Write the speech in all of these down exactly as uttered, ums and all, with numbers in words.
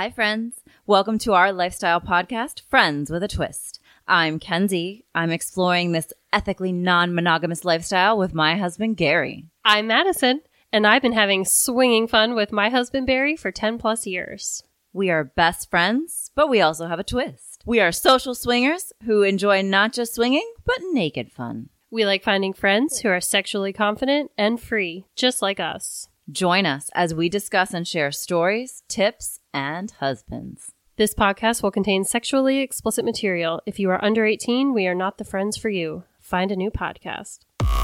Hi, friends. Welcome to our lifestyle podcast, Friends with a Twist. I'm Kenzie. I'm exploring this ethically non-monogamous lifestyle with my husband, Gary. I'm Madison, and I've been having swinging fun with my husband, Barry, for ten plus years. We are best friends, but we also have a twist. We are social swingers who enjoy not just swinging, but naked fun. We like finding friends who are sexually confident and free, just like us. Join us as we discuss and share stories, tips, and husbands. This podcast will contain sexually explicit material. If you are under eighteen, we are not the friends for you. Find a new podcast.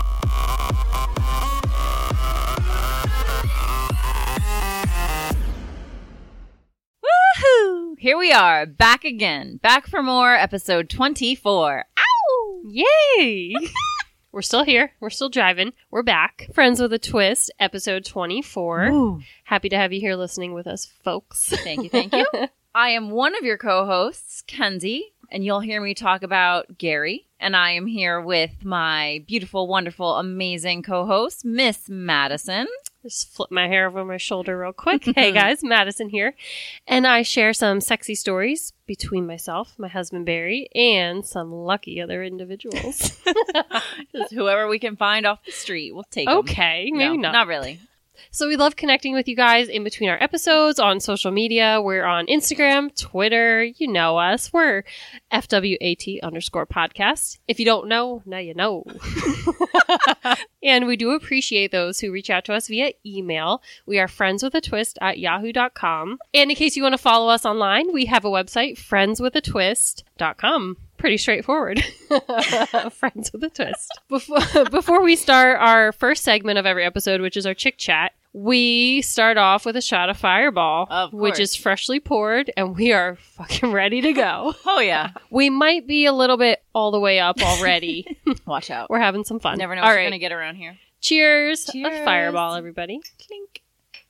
Woohoo! Here we are, back again. Back for more, episode twenty-four. Ow! Yay! We're still here. We're still driving. We're back. Friends with a Twist, episode twenty-four. Ooh. Happy to have you here listening with us, folks. Thank you, thank you. I am one of your co-hosts, Kenzie, and you'll hear me talk about Gary. And I am here with my beautiful, wonderful, amazing co-host, Miss Madison. Just flip my hair over my shoulder real quick. Hey guys, Madison here. And I share some sexy stories between myself, my husband Barry, and some lucky other individuals. Just whoever we can find off the street, we'll take 'em. Okay, maybe No, not. Not really. So we love connecting with you guys in between our episodes on social media. We're on Instagram, Twitter. You know us. We're F W A T underscore podcast. If you don't know, now you know. And we do appreciate those who reach out to us via email. We are friendswithatwist at yahoo dot com. And in case you want to follow us online, we have a website, friends with a twist dot com. Pretty straightforward. Friends with a twist. Before, before we start our first segment of every episode, which is our chick chat, we start off with a shot of Fireball, Of which course. is freshly poured, and we are fucking ready to go. Oh, yeah. We might be a little bit all the way up already. Watch out. We're having some fun. Never know All what right. you're going to get around here. Cheers. Cheers. A Fireball, everybody. Clink.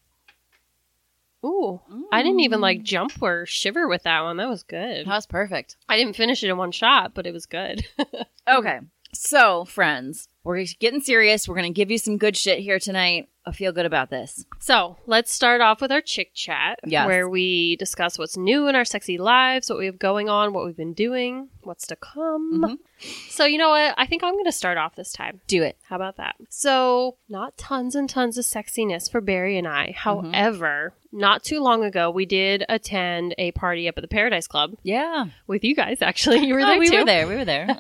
Ooh, I didn't even like jump or shiver with that one. That was good. That was perfect. I didn't finish it in one shot, but it was good. Okay. So, friends, we're getting serious. We're going to give you some good shit here tonight. I feel good about this. So let's start off with our chick chat, Yes. where we discuss what's new in our sexy lives, what we have going on, what we've been doing, what's to come. Mhm. So you know what? I think I'm going to start off this time. Do it. How about that? So not tons and tons of sexiness for Barry and I. However, not too long ago, we did attend a party up at the Paradise Club Yeah. with you guys, actually. You were Oh, there we too. were there. We were there.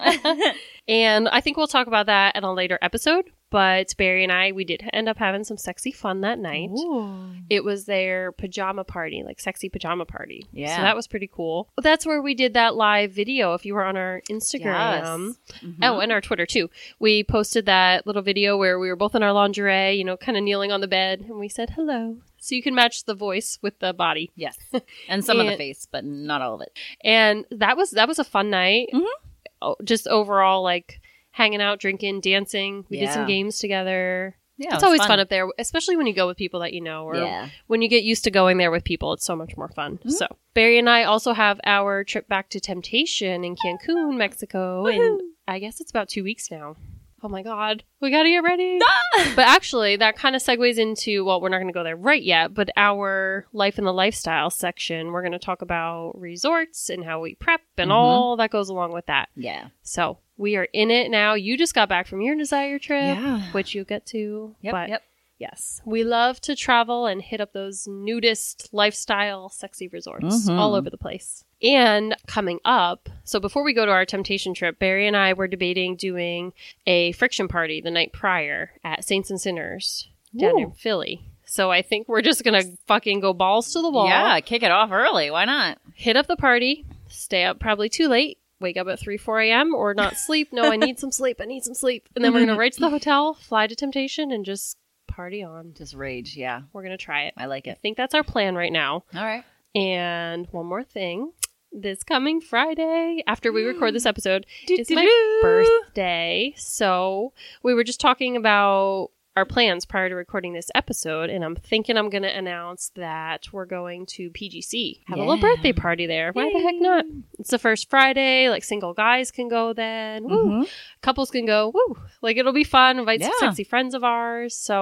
And I think we'll talk about that in a later episode. But Barry and I, we did end up having some sexy fun that night. Ooh. It was their pajama party, like sexy pajama party. Yeah. So that was pretty cool. That's where we did that live video. If you were on our Instagram. Mhm. Oh, and our Twitter too. We posted that little video where we were both in our lingerie, you know, kind of kneeling on the bed. And we said hello. So you can match the voice with the body. Yes. And some of the And- face, but not all of it. And that was, that was a fun night. Mhm. Oh, just overall, like hanging out, drinking, dancing. We did some Yeah. games together. Yeah. It's it was always fun. up there, especially when you go with people that you know, or Yeah. when you get used to going there with people. It's so much more fun. Mm-hmm. So Barry and I also have our trip back to Temptation in Cancun, Mexico, and I guess it's about two weeks now. Oh my God, we gotta get ready. But actually, that kind of segues into, well, we're not going to go there right yet, but our life and the lifestyle section, we're going to talk about resorts and how we prep and Mhm. all that goes along with that. Yeah. So we are in it now. You just got back from your Desire trip, Yeah. which you'll get to. Yep. But Yep. yes, we love to travel and hit up those nudist lifestyle sexy resorts Mhm. all over the place. And coming up, so before we go to our Temptation trip, Barry and I were debating doing a friction party the night prior at Saints and Sinners down Ooh. in Philly. So I think we're just going to fucking go balls to the wall. Yeah. Kick it off early. Why not? Hit up the party, stay up probably too late, wake up at three, four a.m. or not sleep. No, I need some sleep. I need some sleep. And then we're going to right to the hotel, fly to Temptation, and just party on. Just rage. Yeah. We're going to try it. I like I it. think that's our plan right now. All right. And one more thing. This coming Friday, after we record this episode, is my Do-do-do. birthday. So we were just talking about our plans prior to recording this episode, and I'm thinking I'm going to announce that we're going to P G C. Have a little Yeah. birthday party there. Why the heck not? It's the first Friday. Like, single guys can go then. Woo. Mhm. Couples can go. Woo. Like, it'll be fun. Invite some Yeah. sexy friends of ours. So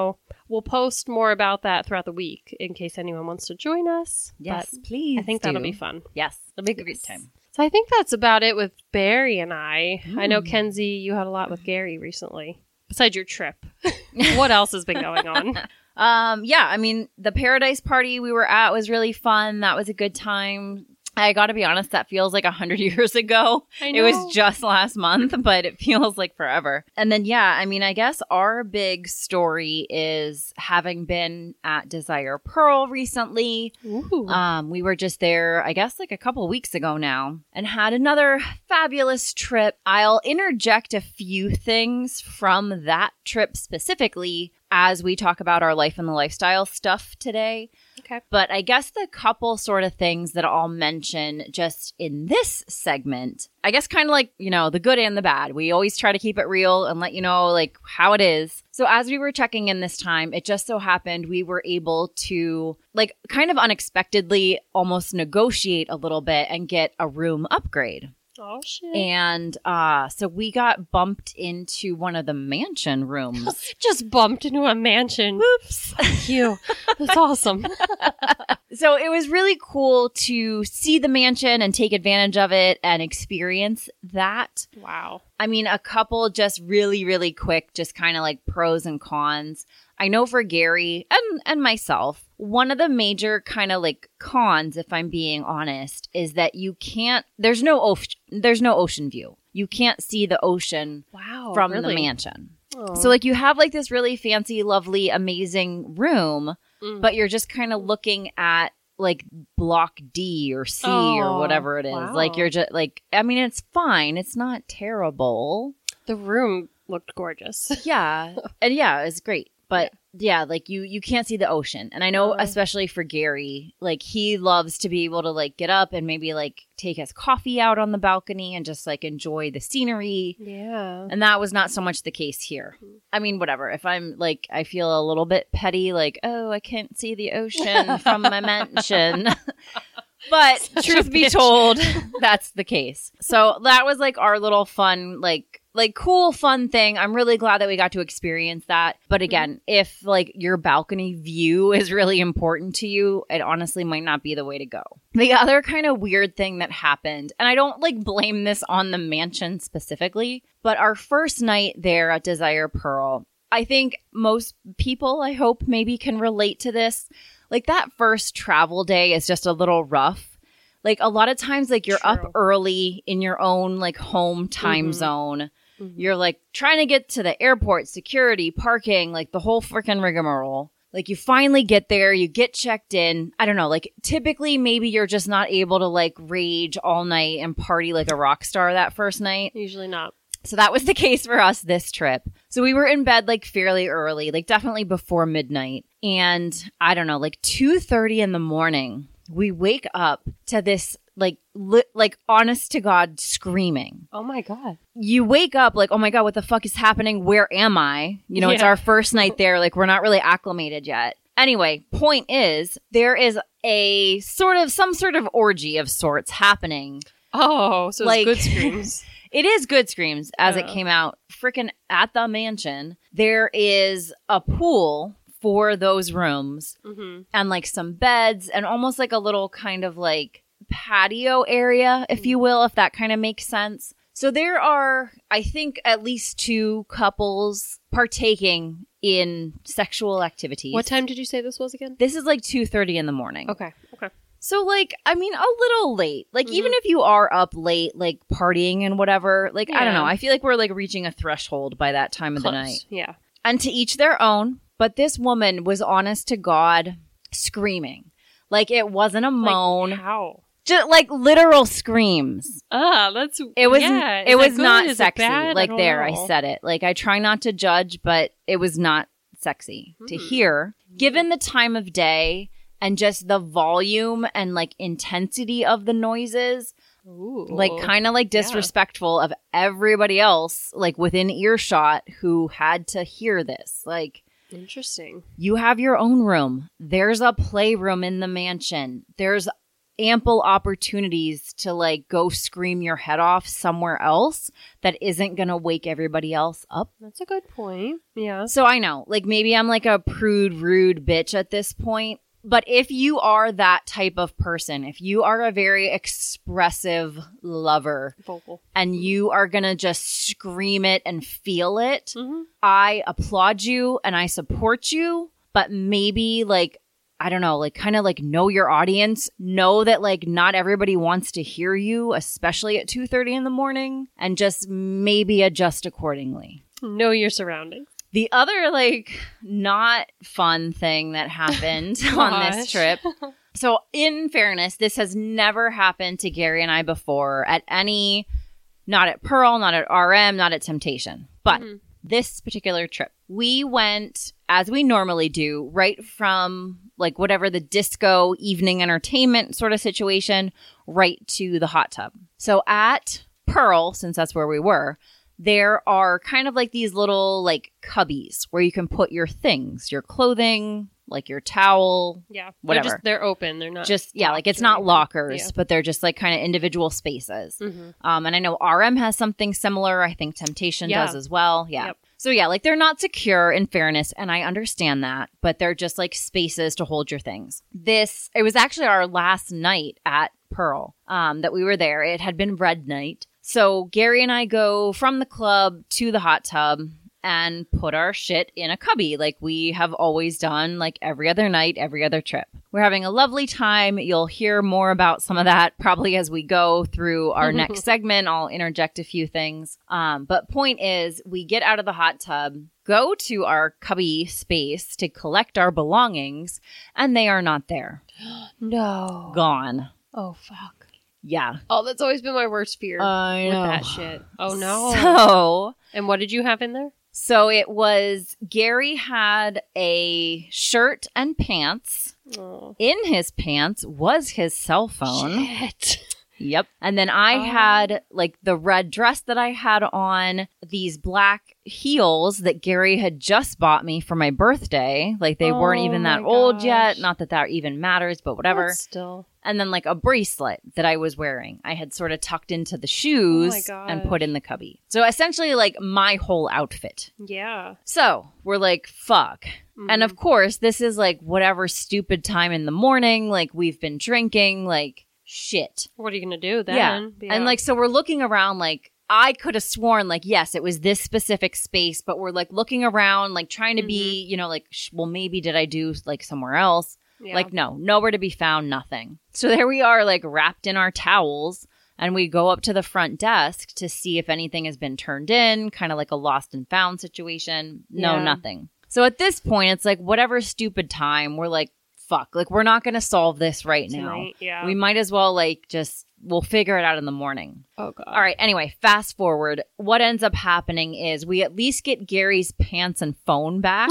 we'll post more about that throughout the week in case anyone wants to join us. Yes, But please I think do. that'll be fun. Yes. It'll be a Yes. great time. So I think that's about it with Barry and I. I know, Mm. Kenzie, you had a lot with Gary recently. Besides your trip. What else has been going on? Um, yeah, I mean, the Paradise Party we were at was really fun. That was a good time. I gotta be honest, that feels like a hundred years ago. I It know. was just last month, but it feels like forever. And then, yeah, I mean, I guess our big story is having been at Desire Pearl recently. Ooh. Um, we were just there, I guess, like a couple weeks ago now, and had another fabulous trip. I'll interject a few things from that trip specifically as we talk about our life and the lifestyle stuff today. Okay. But I guess the couple sort of things that I'll mention just in this segment, I guess kind of like, you know, the good and the bad. We always try to keep it real and let you know like how it is. So as we were checking in this time, it just so happened we were able to like kind of unexpectedly almost negotiate a little bit and get a room upgrade. Oh, shit. And uh, so we got bumped into one of the mansion rooms. Just bumped into a mansion. Oops. Thank you. That's awesome. So it was really cool to see the mansion and take advantage of it and experience that. Wow. I mean, a couple just really, really quick, just kind of like pros and cons. I know for Gary and, and myself, one of the major kind of like cons, if I'm being honest, is that you can't, there's no ocean, there's no ocean view. You can't see the ocean Wow. from really? the mansion. Oh. So like you have like this really fancy, lovely, amazing room, Mm. but you're just kind of looking at like block D or C Oh, or whatever it is. wow. Like you're just like, I mean, it's fine. It's not terrible. The room looked gorgeous. Yeah. And yeah, it's great. But yeah, like you, you can't see the ocean. And I know, Oh. especially for Gary, like he loves to be able to like get up and maybe like take his coffee out on the balcony and just like enjoy the scenery. Yeah. And that was not so much the case here. I mean, whatever. If I'm like, I feel a little bit petty, like, oh, I can't see the ocean from my mansion. But truth be bitch. told, that's the case. So that was like our little fun, like, like cool, fun thing. I'm really glad that we got to experience that. But again, if like your balcony view is really important to you, it honestly might not be the way to go. The other kind of weird thing that happened, and I don't like blame this on the mansion specifically, but our first night there at Desire Pearl, I think most people, I hope, maybe can relate to this. Like that first travel day is just a little rough. Like a lot of times, like you're True. up early in your own like home time Mhm. zone. Mhm. You're like trying to get to the airport, security, parking, like the whole freaking rigmarole. Like you finally get there, you get checked in. I don't know, like typically maybe you're just not able to like rage all night and party like a rock star that first night. Usually not. So that was the case for us this trip. So we were in bed like fairly early, like definitely before midnight. And I don't know, like two thirty in the morning, we wake up to this like li- like honest to God screaming. Oh my God. You wake up like, oh my God, what the fuck is happening? Where am I? You know, it's Yeah. our first night there. Like we're not really acclimated yet. Anyway, point is there is a sort of some sort of orgy of sorts happening. Oh, so Like- it's good screams. It is Good Screams as it Yeah. came out. Freaking at the mansion, there is a pool for those rooms Mm-hmm. and like some beds and almost like a little kind of like patio area, if you will, if that kind of makes sense. So there are, I think, at least two couples partaking in sexual activities. What time did you say this was again? This is like two thirty in the morning. Okay. Okay. So, like, I mean, a little late. Like, Mhm. even if you are up late, like, partying and whatever, like, I don't Yeah. know. I feel like we're, like, reaching a threshold by that time of the Close. night. Yeah. And to each their own. But this woman was honest to God screaming. Like, it wasn't a moan. Like, how? Just, like, literal screams. Ah, that's It was, yeah. Is it that was good? not Is it sexy. bad? Like, don't there, I know. said it. Like, I try not to judge, but it was not sexy to Hmm. hear. Given the time of day and just the volume and, like, intensity of the noises, Ooh. like kind of like Yeah. disrespectful of everybody else like within earshot who had to hear this. Like, Interesting. you have your own room. There's a playroom in the mansion. There's ample opportunities to like go scream your head off somewhere else that isn't going to wake everybody else up. That's a good point. Yeah. So I know, like maybe I'm like a prude, rude bitch at this point. But if you are that type of person, if you are a very expressive lover Vocal. and you are going to just scream it and feel it, Mm-hmm. I applaud you and I support you. But maybe like, I don't know, like kind of like know your audience. Know that like not everybody wants to hear you, especially at two thirty in the morning, and just maybe adjust accordingly. Know your surroundings. The other, like, not fun thing that happened on this Gosh. trip. So, in fairness, this has never happened to Gary and I before at any, not at Pearl, not at R M, not at Temptation. But Mhm. this particular trip, we went, as we normally do, right from, like, whatever the disco evening entertainment sort of situation, right to the hot tub. So, at Pearl, since that's where we were, there are kind of like these little like cubbies where you can put your things, your clothing, like your towel, Yeah. Whatever. They're, just, they're open. They're not just, yeah, like it's locked or not anything. lockers, Yeah. but they're just like kind of individual spaces. Mhm. Um, and I know R M has something similar. I think Temptation Yeah. does as well. Yeah. Yep. So yeah, like they're not secure in fairness, and I understand that, but they're just like spaces to hold your things. This, it was actually our last night at Pearl um, that we were there. It had been red night. So Gary and I go from the club to the hot tub and put our shit in a cubby like we have always done, like every other night, every other trip. We're having a lovely time. You'll hear more about some of that probably as we go through our next segment. I'll interject a few things. Um, but point is, we get out of the hot tub, go to our cubby space to collect our belongings, and they are not there. No. Gone. Oh, fuck. Yeah. Oh, that's always been my worst fear I with know. that shit. Oh, no. So... And what did you have in there? So it was, Gary had a shirt and pants. Oh. In his pants was his cell phone. Shit. Yep. And then I Oh. had like the red dress that I had on, these black heels that Gary had just bought me for my birthday. Like they weren't Oh even that my old gosh. yet. Not that that even matters, but whatever. But still. And then like a bracelet that I was wearing. I had sort of tucked into the shoes Oh my and gosh. put in the cubby. So essentially like my whole outfit. Yeah. So we're like, fuck. Mhm. And of course, this is like whatever stupid time in the morning. Like we've been drinking, like shit. What are you going to do then? Yeah. And like, so we're looking around like, I could have sworn like, yes, it was this specific space, but we're like looking around, like trying to be, you know, like, sh- well, maybe did I do like somewhere else? Yeah. Like, no, nowhere to be found, nothing. So there we are, like wrapped in our towels. And we go up to the front desk to see if anything has been turned in, kind of like a lost and found situation. No, Yeah. nothing. So at this point, it's like whatever stupid time, we're like, fuck, like we're not going to solve this right Tonight, now. yeah. We might as well like just, we'll figure it out in the morning. Oh, God. All right. Anyway, fast forward. What ends up happening is we at least get Gary's pants and phone back,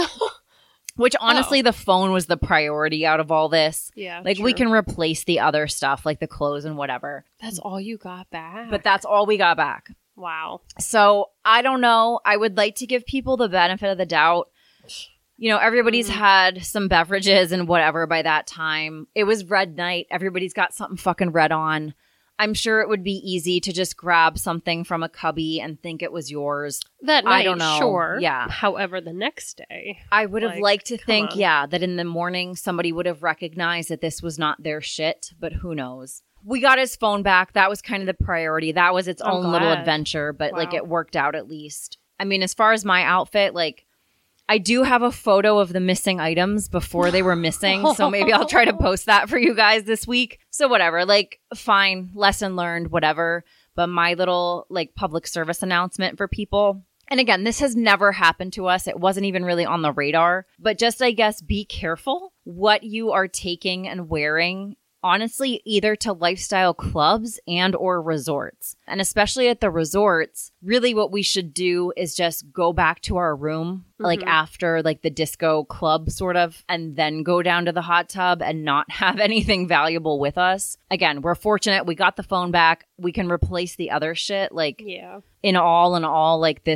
which honestly, the phone was the priority out of all this. Yeah. Like we true. can replace the other stuff, like the clothes and whatever. That's all you got back. But that's all we got back. wow. So I don't know. I would like to give people the benefit of the doubt. You know, everybody's Mm. had some beverages and whatever by that time. It was red night. Everybody's got something fucking red on. I'm sure it would be easy to just grab something from a cubby and think it was yours. That night, I don't know. sure. Yeah. However, the next day. I would have Like, liked to come think, on. yeah, that in the morning somebody would have recognized that this was not their shit, but who knows? We got his phone back. That was kind of the priority. That was its I'm own little glad. adventure, but like Wow. it worked out at least. I mean, as far as my outfit, like I do have a photo of the missing items before they were missing, so maybe I'll try to post that for you guys this week. So whatever, like fine, lesson learned, whatever. But my little like public service announcement for people. And again, this has never happened to us. It wasn't even really on the radar. But just, I guess, be careful what you are taking and wearing. Honestly, either to lifestyle clubs and or resorts. And especially at the resorts, really what we should do is just go back to our room, like Mhm. after like the disco club sort of, and then go down to the hot tub and not have anything valuable with us. Again, we're fortunate. We got the phone back. We can replace the other shit. Like Yeah. in all in all, like this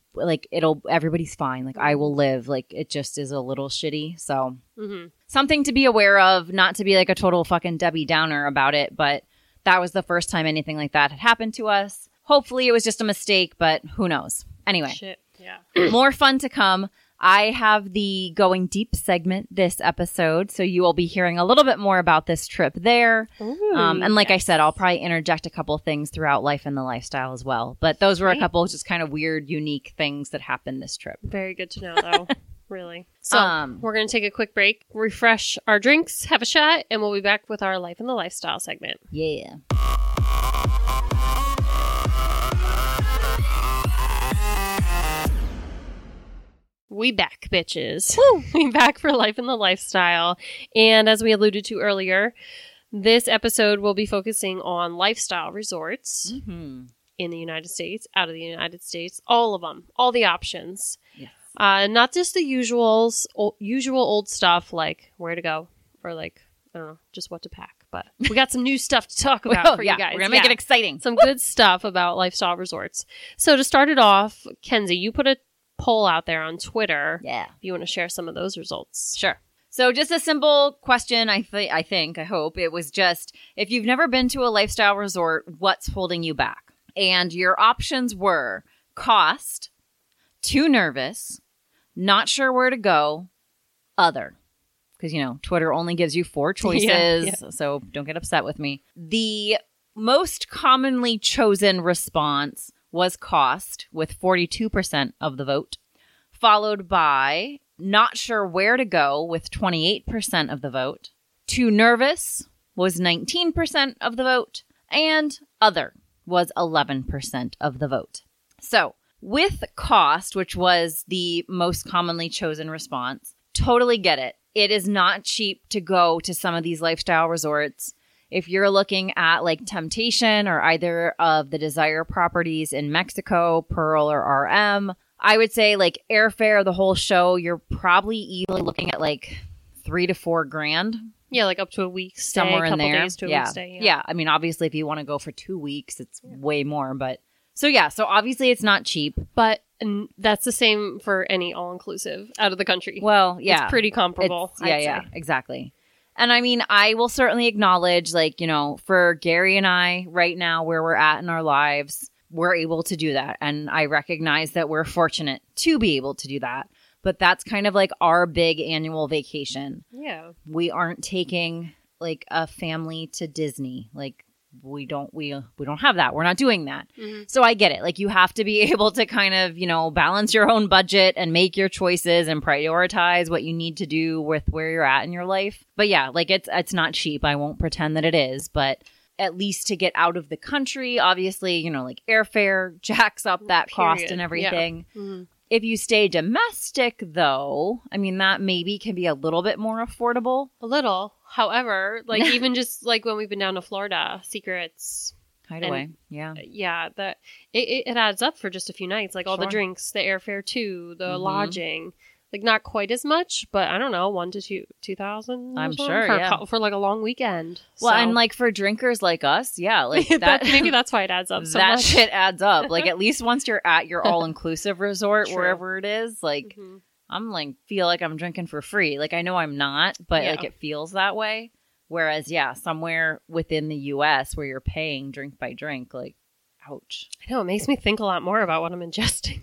like it'll everybody's fine. Like I will live. Like it just is a little shitty. So Mm-hmm. something to be aware of, not to be like a total fucking Debbie Downer about it, but that was the first time anything like that had happened to us. Hopefully it was just a mistake, but who knows? Anyway, Shit. Yeah. more fun to come. I have the Going Deep segment this episode, so you will be hearing a little bit more about this trip there. Ooh, Um, and like I yes. said, I'll probably interject a couple things throughout Life and the Lifestyle as well. But those were a Great. couple just kind of weird, unique things that happened this trip. Very good to know, though. Really. So Um, we're going to take a quick break, refresh our drinks, have a shot, and we'll be back with our Life and the Lifestyle segment. Yeah. We back, bitches. We back for Life and the Lifestyle. And as we alluded to earlier, this episode will be focusing on lifestyle resorts Mm-hmm. in the United States, out of the United States, all of them, all the options. Yes. Uh, not just the usuals, o- usual old stuff like where to go or like, I don't know, just what to pack. But we got some new stuff to talk about Well, for yeah, you guys. we're going to make Yeah. it exciting. Some good stuff about lifestyle resorts. So to start it off, Kenzie, you put a poll out there on Twitter. Yeah. If you want to share some of those results. Sure. So just a simple question, I, th- I think, I hope. It was just, if you've never been to a lifestyle resort, what's holding you back? And your options were cost, too nervous, not sure where to go, other. Because, you know, Twitter only gives you four choices, Yeah, yeah. so don't get upset with me. The most commonly chosen response was cost, with forty-two percent of the vote, followed by not sure where to go, with twenty-eight percent of the vote. Too nervous was nineteen percent of the vote, and other was eleven percent of the vote. So, with cost, which was the most commonly chosen response, totally get it. It is not cheap to go to some of these lifestyle resorts. If you're looking at like Temptation or either of the Desire properties in Mexico, Pearl or R M, I would say like airfare, the whole show, you're probably easily looking at like three to four grand. Yeah, like up to a week stay, Somewhere in couple there. days to a yeah. week stay. yeah. I mean, obviously, if you want to go for two weeks, it's way more. But so, yeah. So, obviously, it's not cheap. But and that's the same for any all-inclusive out of the country. Well, yeah. It's pretty comparable. It's- yeah, I'd yeah. say. Exactly. And I mean, I will certainly acknowledge, like, you know, for Gary and I right now, where we're at in our lives, we're able to do that. And I recognize that we're fortunate to be able to do that. But that's kind of like our big annual vacation. Yeah. We aren't taking like a family to Disney. Like we don't we we don't have that. We're not doing that. Mhm. So I get it. Like you have to be able to kind of, you know, balance your own budget and make your choices and prioritize what you need to do with where you're at in your life. But yeah, like it's it's not cheap. I won't pretend that it is, but at least to get out of the country, obviously, you know, like airfare jacks up that cost Period. and Yeah. everything. Mhm. If you stay domestic, though, I mean, that maybe can be a little bit more affordable. A little. However, like even just like when we've been down to Florida, Secrets, Hideaway. And- Yeah. yeah, that it, it, it adds up for just a few nights. Like all the Sure. drinks, the airfare too, the Mhm. lodging. Like not quite as much, but I don't know, one to two, two thousand. I'm or something sure, for, a yeah. cou- for like a long weekend. Well, So- and like for drinkers like us, yeah, like that, that. maybe that's why it adds up so that much. shit adds up. Like at least once you're at your all inclusive resort, True. wherever it is, like Mhm. I'm like feel like I'm drinking for free. Like I know I'm not, but Yeah. like it feels that way. Whereas, yeah, somewhere within the U S where you're paying drink by drink, like, ouch. I know it makes me think a lot more about what I'm ingesting.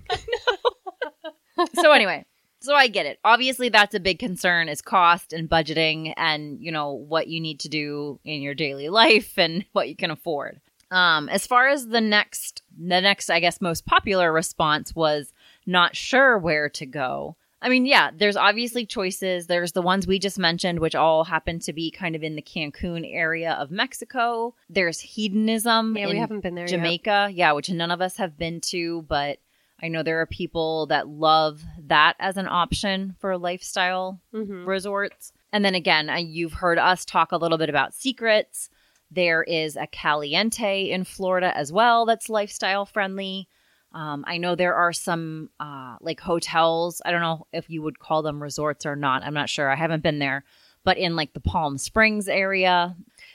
So anyway, so I get it. Obviously, that's a big concern is cost and budgeting and, you know, what you need to do in your daily life and what you can afford. Um, as far as the next, the next, I guess, most popular response was not sure where to go. I mean, yeah, there's obviously choices. There's the ones we just mentioned, which all happen to be kind of in the Cancun area of Mexico. There's hedonism Yeah, in we haven't been there yet. Jamaica, yeah, which none of us have been to, but I know there are people that love that as an option for lifestyle Mhm. resorts. And then again, uh, you've heard us talk a little bit about Secrets. There is a Caliente in Florida as well that's lifestyle friendly. Um, I know there are some uh, like hotels. I don't know if you would call them resorts or not. I'm not sure. I haven't been there. But in like the Palm Springs area.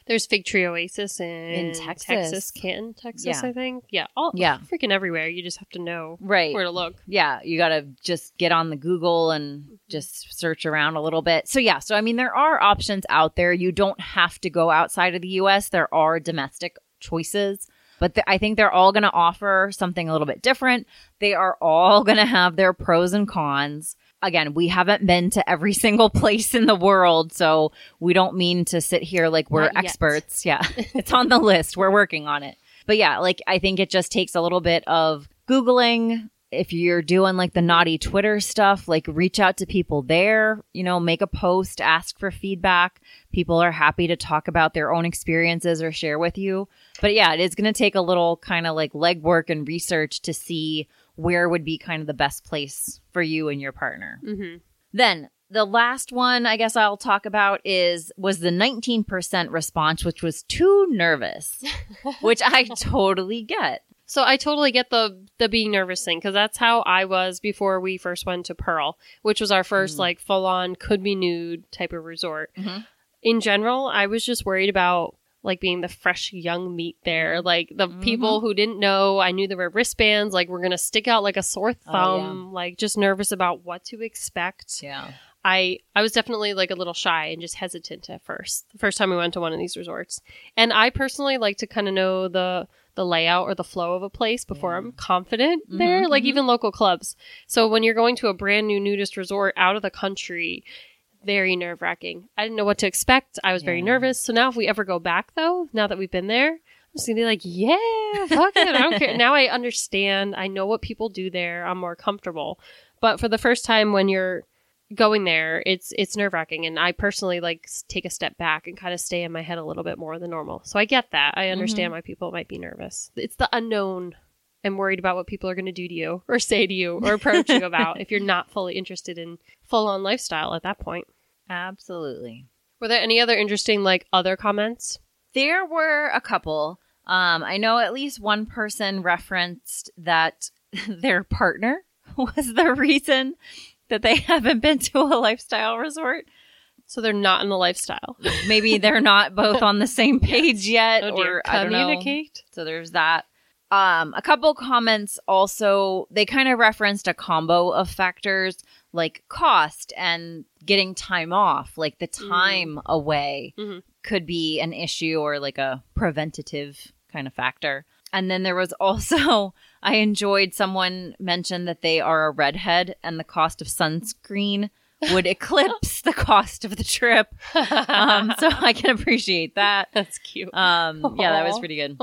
There's Fig Tree Oasis in, In Texas. Texas, Canton, Texas, Yeah. I think. Yeah, all Yeah. freaking everywhere. You just have to know Right. where to look. Yeah, you got to just get on the Google and just search around a little bit. So yeah, so I mean, there are options out there. You don't have to go outside of the U S. There are domestic choices, but th- I think they're all going to offer something a little bit different. They are all going to have their pros and cons. Again, we haven't been to every single place in the world, so we don't mean to sit here like we're Not yet. experts. Yeah, it's on the list. We're working on it. But yeah, like I think it just takes a little bit of Googling. If you're doing like the naughty Twitter stuff, like reach out to people there, you know, make a post, ask for feedback. People are happy to talk about their own experiences or share with you. But yeah, it is going to take a little kind of like legwork and research to see where would be kind of the best place for you and your partner. Mm-hmm. Then the last one I guess I'll talk about is was the nineteen percent response, which was too nervous, which I totally get. So I totally get the the being nervous thing, because that's how I was before we first went to Pearl, which was our first Mm. like full on could be nude type of resort. Mhm. In general, I was just worried about like being the fresh young meat there, like the Mhm. people who didn't know. I knew there were wristbands, like we're gonna stick out like a sore Oh, thumb, like just nervous about what to expect. Yeah. I I was definitely like a little shy and just hesitant at first. The first time we went to one of these resorts. And I personally like to kind of know the the layout or the flow of a place before Yeah. I'm confident Mhm, there, like mhm. even local clubs. So when you're going to a brand new nudist resort out of the country, very nerve-wracking. I didn't know what to expect. I was very Yeah. nervous. So now if we ever go back though, now that we've been there, I'm just gonna be like, yeah, fuck it. I don't care. Now I understand. I know what people do there. I'm more comfortable. But for the first time when you're going there, it's it's nerve wracking, and I personally like s- take a step back and kind of stay in my head a little bit more than normal. So I get that. I understand why people might be nervous. It's the unknown. I'm worried about what people are going to do to you or say to you or approach you about if you're not fully interested in full on lifestyle at that point. Absolutely. Were there any other interesting like other comments? There were a couple. Um, I know at least one person referenced that their partner was the reason that they haven't been to a lifestyle resort. So they're not in the lifestyle. Maybe they're not both on the same page yet, Oh dear. or I don't know. Communicate. So there's that. Um, a couple comments also, they kind of referenced a combo of factors like cost and getting time off, like the time away Mhm. could be an issue or like a preventative kind of factor. And then there was also, I enjoyed someone mentioned that they are a redhead and the cost of sunscreen would eclipse the cost of the trip. Um, so I can appreciate that. That's cute. Um, yeah, that was pretty good.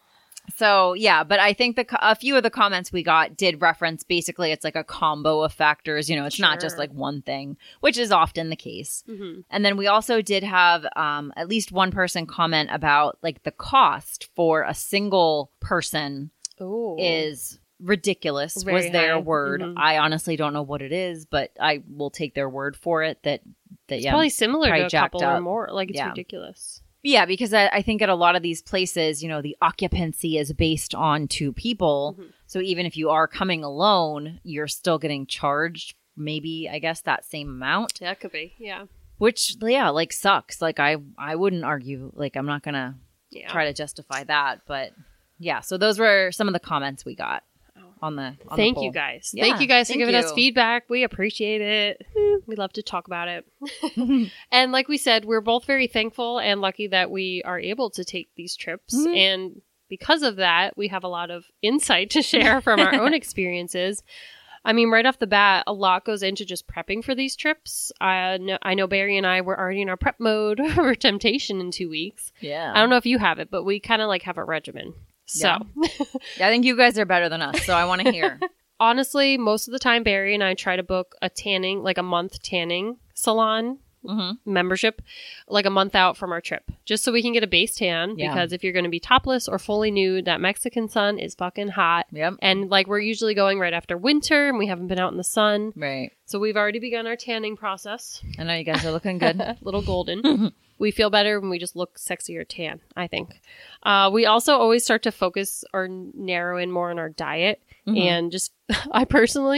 So yeah, but I think the co- a few of the comments we got did reference basically it's like a combo of factors. You know, it's not just Sure. like one thing, which is often the case. Mhm. And then we also did have um, at least one person comment about like the cost for a single person Ooh. is ridiculous. Very was their high. word. Mhm. I honestly don't know what it is, but I will take their word for it. That that It's yeah, probably similar probably to a jacked couple or up. more. Like it's Yeah. ridiculous. Yeah, because I, I think at a lot of these places, you know, the occupancy is based on two people. Mhm. So even if you are coming alone, you're still getting charged maybe, I guess, that same amount, That could be. Yeah. which, yeah, like sucks. Like I, I wouldn't argue, like I'm not going to Yeah. try to justify that. But yeah, so those were some of the comments we got on the on Thank the you poll. guys. Yeah, thank you guys for thank giving us you. feedback. We appreciate it. We love to talk about it. And like we said, we're both very thankful and lucky that we are able to take these trips. Mhm. And because of that, we have a lot of insight to share from our own experiences. I mean, right off the bat, a lot goes into just prepping for these trips. I know, I know Barry and I were already in our prep mode for Temptation in two weeks. Yeah. I don't know if you have it, but we kind of like have a regimen. So Yeah. Yeah, I think you guys are better than us, so I want to hear. honestly, most of the time, Barry and I try to book a tanning, like a month tanning salon hmm membership, like a month out from our trip, just so we can get a base tan. Yeah. Because if you're going to be topless or fully nude, that Mexican sun is fucking hot. Yep. And like we're usually going right after winter and we haven't been out in the sun. Right. So we've already begun our tanning process. I know you guys are looking good. Little golden. We feel better when we just look sexier tan, I think. Uh, we also always start to focus or narrow in more on our diet. Mhm. And just, I personally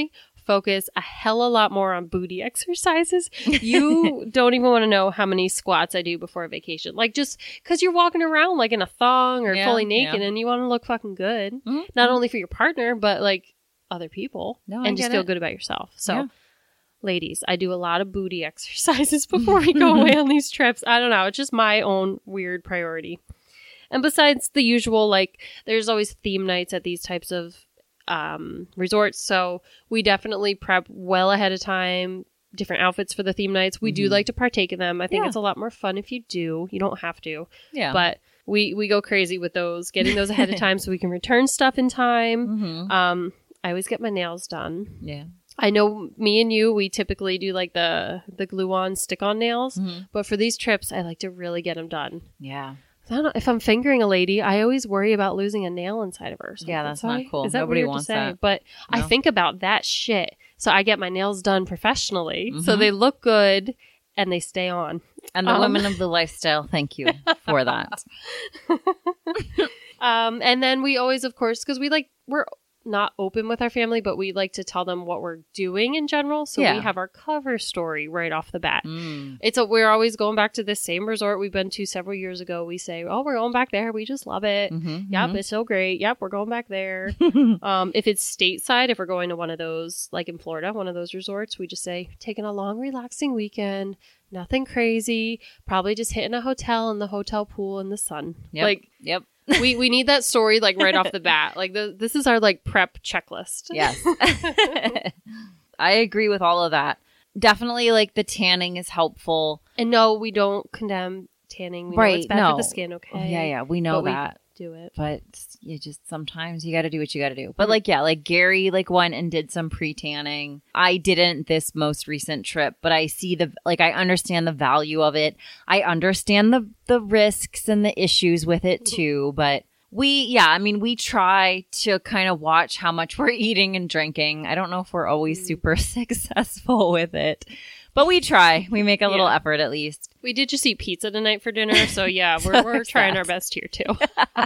focus a hell a lot more on booty exercises. You don't even want to know how many squats I do before a vacation. Like, just because you're walking around like in a thong or Yeah, fully naked yeah. and you want to look fucking good. Mm-hmm. Not only for your partner, but like other people. No, I and just get feel it. good about yourself. So, Yeah. ladies, I do a lot of booty exercises before we go away on these trips. I don't know. It's just my own weird priority. And besides the usual, like, there's always theme nights at these types of um, resorts. So we definitely prep well ahead of time, different outfits for the theme nights. We do Mhm. like to partake in them. I think Yeah. it's a lot more fun if you do. You don't have to. Yeah. But we, we go crazy with those, getting those ahead of time so we can return stuff in time. Mm-hmm. Um, I always get my nails done. Yeah. I know me and you, we typically do like the, the glue-on stick-on nails. Mhm. But for these trips, I like to really get them done. Yeah. I don't know. If I'm fingering a lady, I always worry about losing a nail inside of her. or something. Yeah, that's So not I- cool. Is that Nobody weird wants to say? that. But I No. think about that shit. So I get my nails done professionally, so Mhm. they look good and they stay on. And the Um, women of the lifestyle, thank you for that. Um, and then we always, of course, because we like we're not open with our family, but we like to tell them what we're doing in general. So Yeah. we have our cover story right off the bat. Mm. It's a, we're always going back to this same resort we've been to several years ago. We say, oh, we're going back there. We just love it. Mhm, Yep, mhm. it's so great. Yep, we're going back there. um, if it's stateside, if we're going to one of those, like in Florida, one of those resorts, we just say, taking a long, relaxing weekend, nothing crazy, probably just hitting a hotel in the hotel pool in the sun. Yep. Like, Yep. we, we need that story like right off the bat. Like the, this is our like prep checklist. Yes. I agree with all of that. Definitely, like, the tanning is helpful. And no, we don't condemn tanning. We know Right, it's bad no. for the skin, okay? Yeah, yeah, we know But we that. do it. But you just sometimes you got to do what you got to do. But like, yeah, like Gary like went and did some pre-tanning. I didn't this most recent trip, but I see the like I understand the value of it. I understand the the risks and the issues with it too. But we, yeah, I mean, we try to kind of watch how much we're eating and drinking. I don't know if we're always super successful with it, but we try. We make a little Yeah. effort at least. We did just eat pizza tonight for dinner, so yeah, we're, we're There's trying that. our best here too.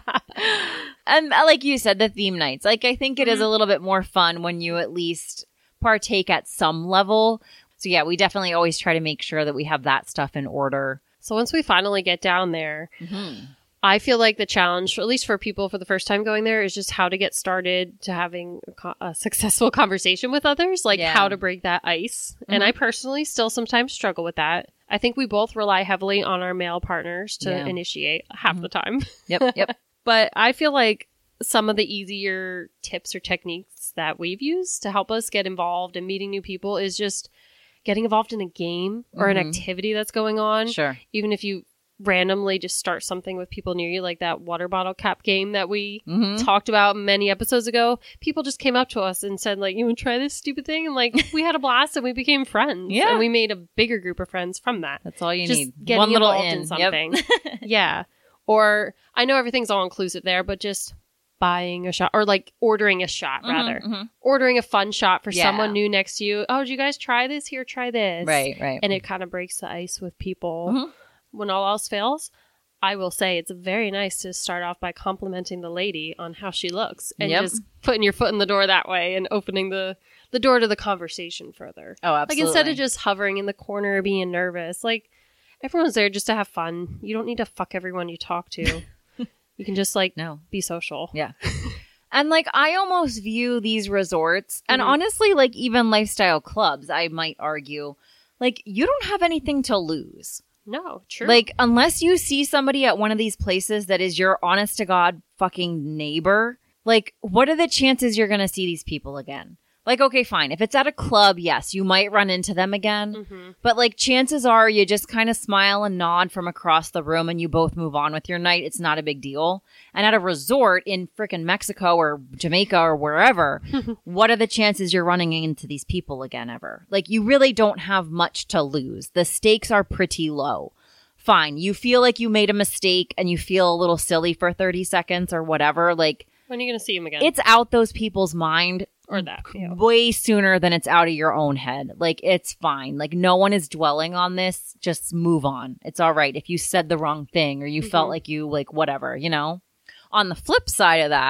And uh, like you said, the theme nights. Like, I think it is Mhm. a little bit more fun when you at least partake at some level. So yeah, we definitely always try to make sure that we have that stuff in order. So once we finally get down there, Mm-hmm. I feel like the challenge, at least for people for the first time going there, is just how to get started to having a, co- a successful conversation with others, like Yeah. how to break that ice. And Mhm. I personally still sometimes struggle with that. I think we both rely heavily on our male partners to Yeah. initiate half Mhm. the time. Yep, yep. But I feel like some of the easier tips or techniques that we've used to help us get involved in meeting new people is just getting involved in a game or an Mhm. activity that's going on. Sure. Even if you randomly just start something with people near you, like that water bottle cap game that we Mm-hmm. talked about many episodes ago. People just came up to us and said, like, you want to try this stupid thing? And like, we had a blast and we became friends. Yeah. And we made a bigger group of friends from that. That's all you Just need. getting One little involved in. in something. Yeah. Or I know everything's all inclusive there, but just buying a shot or like ordering a shot Yep. rather. Mhm, mhm. Ordering a fun shot for Yeah. someone new next to you. Oh, did you guys try this? Here, try this. Right, right. And it kind of breaks the ice with people. Mhm. When all else fails, I will say it's very nice to start off by complimenting the lady on how she looks and Yep. just putting your foot in the door that way and opening the, the door to the conversation further. Oh, absolutely. Like instead of just hovering in the corner being nervous, like everyone's there just to have fun. You don't need to fuck everyone you talk to. You can just like No. be social. Yeah. And like, I almost view these resorts and Mhm. honestly, like even lifestyle clubs, I might argue, like you don't have anything to lose. No, true. Like, unless you see somebody at one of these places that is your honest to God fucking neighbor, like, what are the chances you're going to see these people again? Like, okay, fine. If it's at a club, yes, you might run into them again. Mhm. But like, chances are you just kind of smile and nod from across the room and you both move on with your night. It's not a big deal. And at a resort in frickin' Mexico or Jamaica or wherever, what are the chances you're running into these people again ever? Like, you really don't have much to lose. The stakes are pretty low. Fine. You feel like you made a mistake and you feel a little silly for thirty seconds or whatever. Like, when are you going to see him again? it's out those people's mind or that. Yeah. way sooner than it's out of your own head. Like, it's fine. Like, no one is dwelling on this. Just move on. It's all right. If you said the wrong thing or you felt Mhm. like you, like, whatever, you know? On the flip side of that,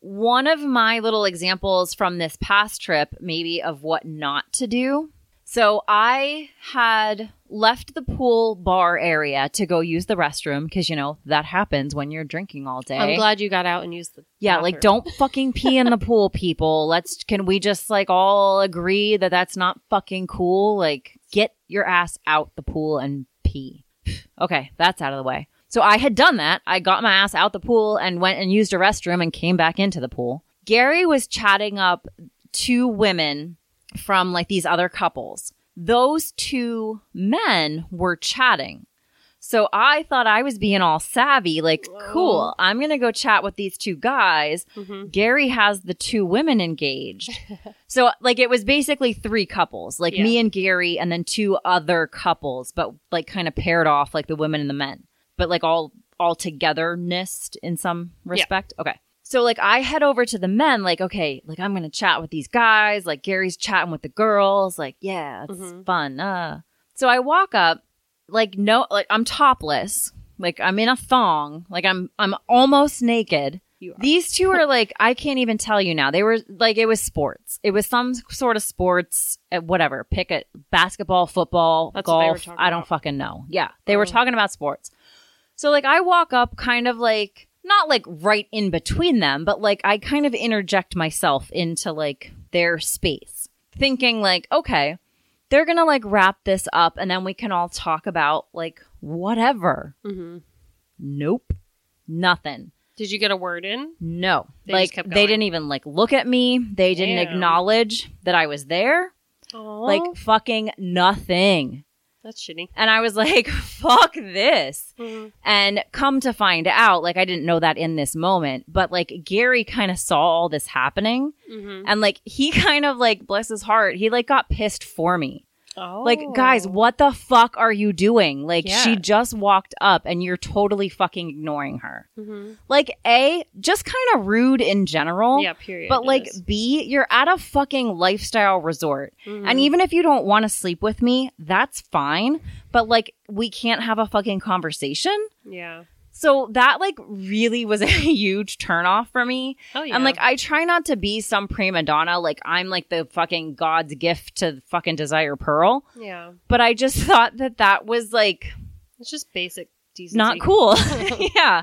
one of my little examples from this past trip, maybe of what not to do. So I had left the pool bar area to go use the restroom because, you know, that happens when you're drinking all day. I'm glad you got out and used the Yeah, bathroom. like, don't fucking pee in the pool, people. Let's, can we just, like, all agree that that's not fucking cool? Like, get your ass out the pool and pee. Okay, that's out of the way. So I had done that. I got my ass out the pool and went and used a restroom and came back into the pool. Gary was chatting up two women from, like, these other couples. Those two men were chatting. So I thought I was being all savvy, like, cool, I'm going to go chat with these two guys. Mm-hmm. Gary has the two women engaged. So, like, it was basically three couples, like yeah. me and Gary and then two other couples, but, like, kind of paired off, like, the women and the men. But, like, all, all togetherness in some respect. Yeah. Okay. So, like, I head over to the men, like, okay, like, I'm going to chat with these guys. Like, Gary's chatting with the girls. Like, yeah, it's mm-hmm. fun. Uh. So I walk up, like, no, like, I'm topless. Like, I'm in a thong. Like, I'm I'm almost naked. You are. These two are, like, I can't even tell you now. They were, like, it was sports. It was some sort of sports, uh, whatever. Pick it, basketball, football, That's golf. I don't about. fucking know. Yeah, they oh. were talking about sports. So, like, I walk up kind of, like, not like right in between them, but like I kind of interject myself into like their space, thinking like, okay, they're going to like wrap this up and then we can all talk about like whatever. Mm-hmm. Nope. Nothing. Did you get a word in? No. They like they didn't even like look at me. They didn't Damn. acknowledge that I was there. Aww. Like fucking nothing. That's shitty. And I was like, fuck this. Mm-hmm. And come to find out, like, I didn't know that in this moment, but, like, Gary kind of saw all this happening. Mm-hmm. And, like, he kind of, like, bless his heart, he, like, got pissed for me. Oh. Like, guys, what the fuck are you doing? Like, yeah. she just walked up and you're totally fucking ignoring her. Mm-hmm. Like, A, just kind of rude in general. Yeah, period. But, like, is. B, you're at a fucking lifestyle resort. Mm-hmm. And even if you don't want to sleep with me, that's fine. But, like, we can't have a fucking conversation. Yeah. So that, like, really was a huge turnoff for me. Oh, yeah. And, like, I try not to be some prima donna. Like, I'm, like, the fucking God's gift to fucking Desire Pearl. Yeah. But I just thought that that was, like... It's just basic decency. Not cool. Yeah.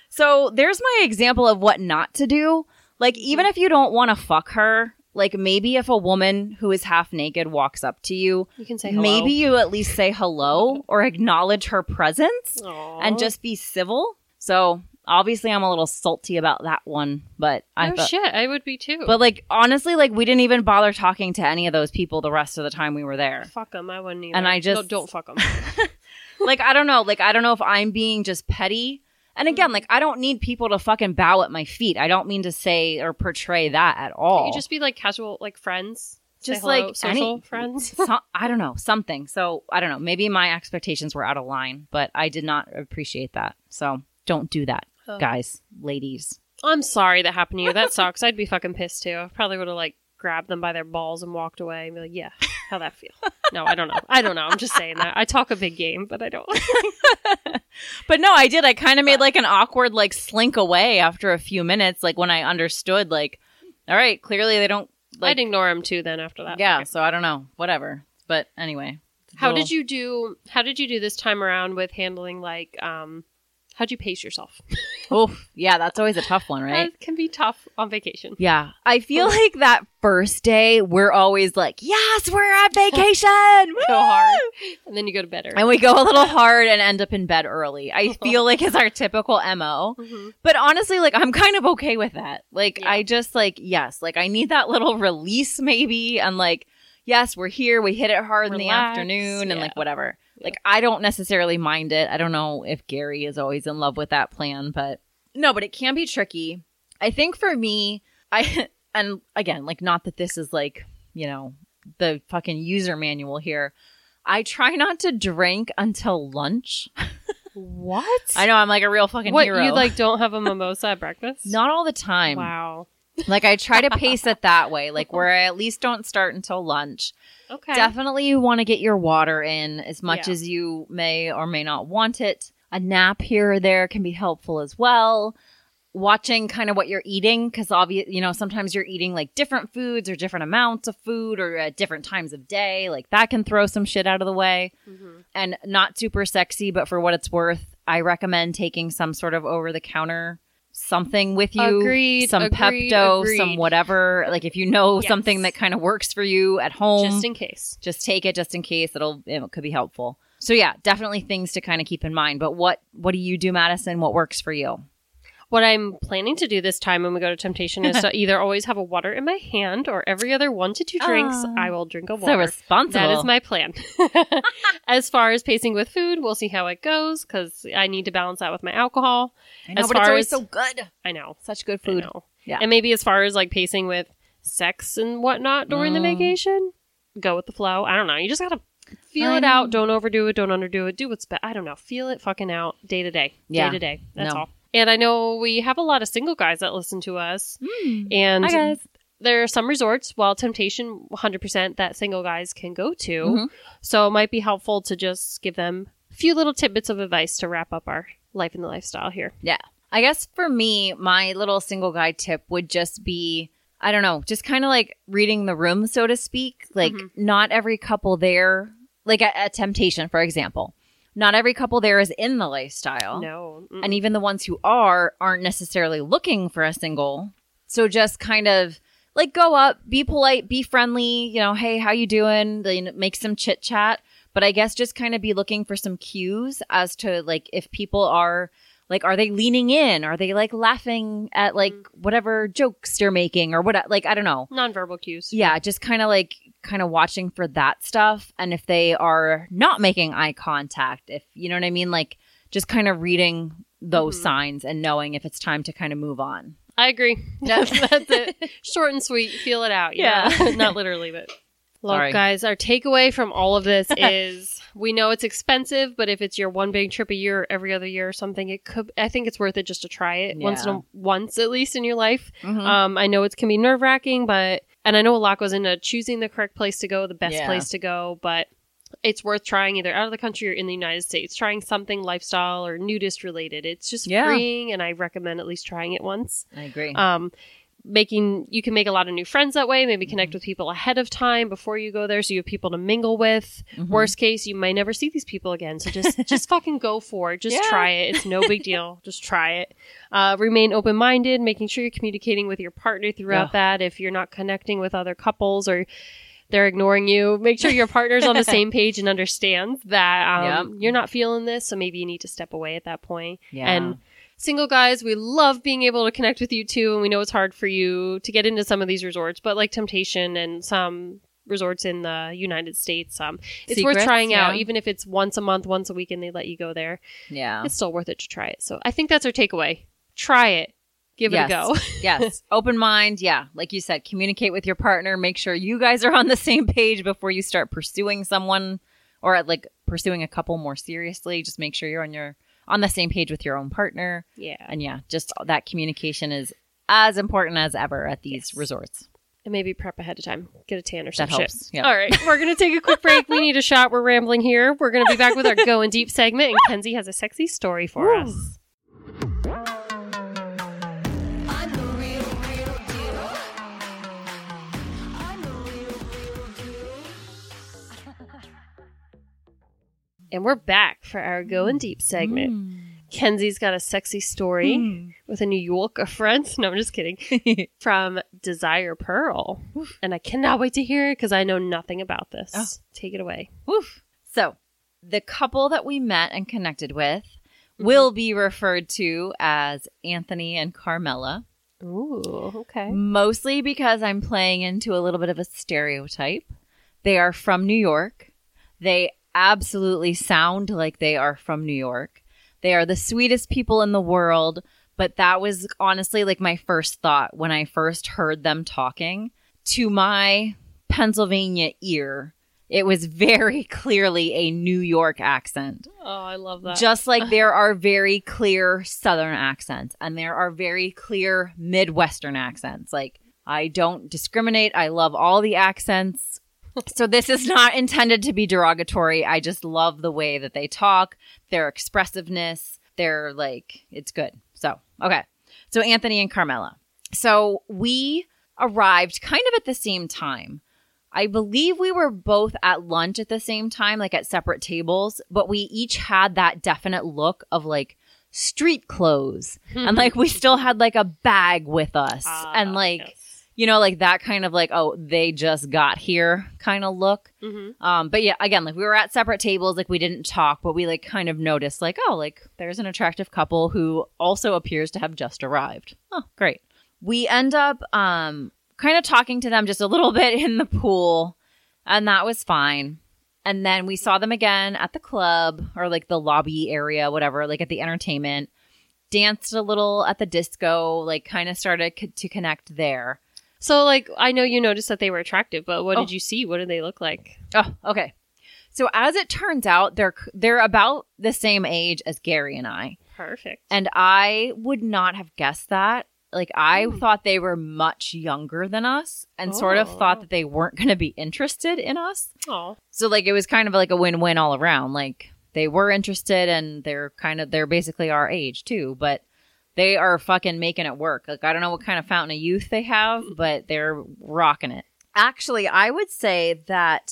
So there's my example of what not to do. Like, even if you don't want to fuck her... Like, maybe if a woman who is half naked walks up to you, you can say hello. Maybe you at least say hello or acknowledge her presence Aww. And just be civil. So, obviously, I'm a little salty about that one, but I oh, thought... shit, I would be too. But, like, honestly, like, we didn't even bother talking to any of those people the rest of the time we were there. Fuck them, I wouldn't either. And I just... No, don't fuck them. Like, I don't know. Like, I don't know if I'm being just petty. And again, like, I don't need people to fucking bow at my feet. I don't mean to say or portray that at all. Can you just be, like, casual, like, friends? Just, say hello, like, social any, friends? So, I don't know. Something. So, I don't know. Maybe my expectations were out of line, but I did not appreciate that. So, don't do that, oh. guys, ladies. I'm sorry that happened to you. That sucks. I'd be fucking pissed, too. I probably would have, like, grabbed them by their balls and walked away and be like, yeah, how'd that feel? No, I don't know. I don't know. I'm just saying that. I talk a big game, but I don't. But no, I did. I kind of made like an awkward like slink away after a few minutes, like when I understood, like, all right, clearly they don't. Like, I'd ignore him too then after that. Yeah, okay. So I don't know. Whatever. But anyway. How little... did you do, how did you do this time around with handling like, um, how'd you pace yourself? Oh, yeah, that's always a tough one, right? It can be tough on vacation. Yeah. I feel like that first day, we're always like, yes, we're on vacation! Go hard. And then you go to bed early. And we go a little hard and end up in bed early. I feel like it's our typical M O. Mm-hmm. But honestly, like, I'm kind of okay with that. Like, yeah. I just, like, yes, like, I need that little release maybe. And, like, yes, we're here. We hit it hard Relax, in the afternoon and, yeah. like, whatever. Like, I don't necessarily mind it. I don't know if Gary is always in love with that plan, but no, but it can be tricky. I think for me, I, and again, like, not that this is like, you know, the fucking user manual here. I try not to drink until lunch. What? I know, I'm like a real fucking what, hero. You like don't have a mimosa at breakfast? Not all the time. Wow. Like, I try to pace it that way, like where I at least don't start until lunch. Okay. Definitely you want to get your water in as much yeah. as you may or may not want it. A nap here or there can be helpful as well. watching kind of what you're eating, because obviously, you know, sometimes you're eating like different foods or different amounts of food or at different times of day. Like that can throw some shit out of the way. Mm-hmm. And not super sexy, but for what it's worth, I recommend taking some sort of over-the-counter something with you. Agreed. Some agreed, Pepto, agreed. some whatever. Like if you know Yes. something that kind of works for you at home, Just in case. just take it just in case. It'll it could be helpful. So yeah, definitely things to kind of keep in mind. But what what do you do, Madison? What works for you? What I'm planning to do this time when we go to Temptation is to either always have a water in my hand or every other one to two drinks, Oh. I will drink a water. So responsible. That is my plan. As far as pacing with food, we'll see how it goes because I need to balance that with my alcohol. I know, as but it's far always as- so good. I know. Such good I food. know. Yeah. And maybe as far as like pacing with sex and whatnot during the Mm. vacation, go with the flow. I don't know. You just gotta feel I it know. out. Don't overdo it. Don't underdo it. Do what's best. I don't know. Feel it fucking out day to day. Yeah. Day to day. That's No. all. And I know we have a lot of single guys that listen to us. And Hi, guys. there are some resorts, while Temptation one hundred percent that single guys can go to. Mhm. So it might be helpful to just give them a few little tidbits of advice to wrap up our life in the lifestyle here. Yeah. I guess for me, my little single guy tip would just be, I don't know, just kind of like reading the room, so to speak. Like Mhm. not every couple there, like at, at Temptation, for example, not every couple there is in the lifestyle. No. Mm. And even the ones who are aren't necessarily looking for a single. So just kind of like go up, be polite, be friendly, you know, hey, how you doing? Then make some chit chat. But I guess just kind of be looking for some cues as to like if people are like, are they leaning in? Are they like laughing at like whatever jokes you're making or what? Like, I don't know. Nonverbal cues. Yeah, just kind of like kind of watching for that stuff. And if they are not making eye contact, if you know what I mean, like just kind of reading those Mhm. signs and knowing if it's time to kind of move on. I agree. That's, that's it. Short and sweet. Feel it out. you Yeah. know? Not literally, but. Look, Sorry. guys, our takeaway from all of this is we know it's expensive, but if it's your one big trip a year, or every other year or something, it could. I think it's worth it just to try it once, in Yeah. a, once at least in your life. Mhm. Um, I know it can be nerve wracking, but and I know a lot goes into choosing the correct place to go, the best Yeah. place to go, but it's worth trying either out of the country or in the United States. Trying something lifestyle or nudist related. It's just Yeah. freeing, and I recommend at least trying it once. I agree. Um, making you can make a lot of new friends that way. Maybe connect with people ahead of time before you go there, so you have people to mingle with. Mhm. Worst case, you may never see these people again. So just just fucking go for it. Just Yeah. try it. It's no big deal. Just try it. Uh, remain open minded. Making sure you're communicating with your partner throughout that. If you're not connecting with other couples or they're ignoring you, make sure your partner's on the same page and understands that um, you're not feeling this. So maybe you need to step away at that point. Yeah. And single guys, we love being able to connect with you too, and we know it's hard for you to get into some of these resorts, but like Temptation and some resorts in the United States, um, it's worth Secrets, trying out, yeah. even if it's once a month, once a week, and they let you go there. yeah. It's still worth it to try it. So I think that's our takeaway. Try it. Give Yes. it a go. Yes. Open mind. Yeah. Like you said, communicate with your partner. Make sure you guys are on the same page before you start pursuing someone or like pursuing a couple more seriously. Just make sure you're on your on the same page with your own partner. Yeah. And yeah, just that communication is as important as ever at these Yes. resorts. And maybe prep ahead of time. Get a tan or some That shit. helps. Yeah. All right. We're going to take a quick break. We need a shot. We're rambling here. We're going to be back with our Going Deep segment, and Kenzie has a sexy story for Woo. us. I'm the real, real deal. I'm the real, real deal. And we're back for our Going Deep segment. Kenzie's got a sexy story with a New York friend. No, I'm just kidding. From Desire Pearl. And I cannot wait to hear it because I know nothing about this. Oh. Take it away. Woof. So, the couple that we met and connected with will be referred to as Anthony and Carmela, Ooh, okay. mostly because I'm playing into a little bit of a stereotype. They are from New York. They absolutely sound like they are from New York. They are the sweetest people in the world, but that was honestly like my first thought when I first heard them talking. To my Pennsylvania ear, it was very clearly a New York accent. Oh, I love that. Just like there are very clear Southern accents and there are very clear Midwestern accents. Like, I don't discriminate. I love all the accents. So this is not intended to be derogatory. I just love the way that they talk, their expressiveness. They're like, it's good. So, okay. So Anthony and Carmela. So we arrived kind of at the same time. I believe we were both at lunch at the same time, like at separate tables, but we each had that definite look of like street clothes. And like we still had like a bag with us. Ah, and like, yes. you know, like that kind of like, oh, they just got here kind of look. Mm-hmm. Um, but yeah, again, like we were at separate tables, like we didn't talk, but we like kind of noticed like, oh, like there's an attractive couple who also appears to have just arrived. Oh, great. We end up um kind of talking to them just a little bit in the pool, and that was fine. And then we saw them again at the club or like the lobby area, whatever, like at the entertainment, danced a little at the disco, like kind of started c- to connect there. So, like, I know you noticed that they were attractive, but what Oh. did you see? What did they look like? Oh, okay. So as it turns out, they're they're about the same age as Gary and I. Perfect. And I would not have guessed that. Like, I thought they were much younger than us and sort of Oh. thought that they weren't going to be interested in us. Oh, So, like, it was kind of like a win-win all around. Like, they were interested and they're kind of, they're basically our age too, but they are fucking making it work. Like, I don't know what kind of fountain of youth they have, but they're rocking it. Actually, I would say that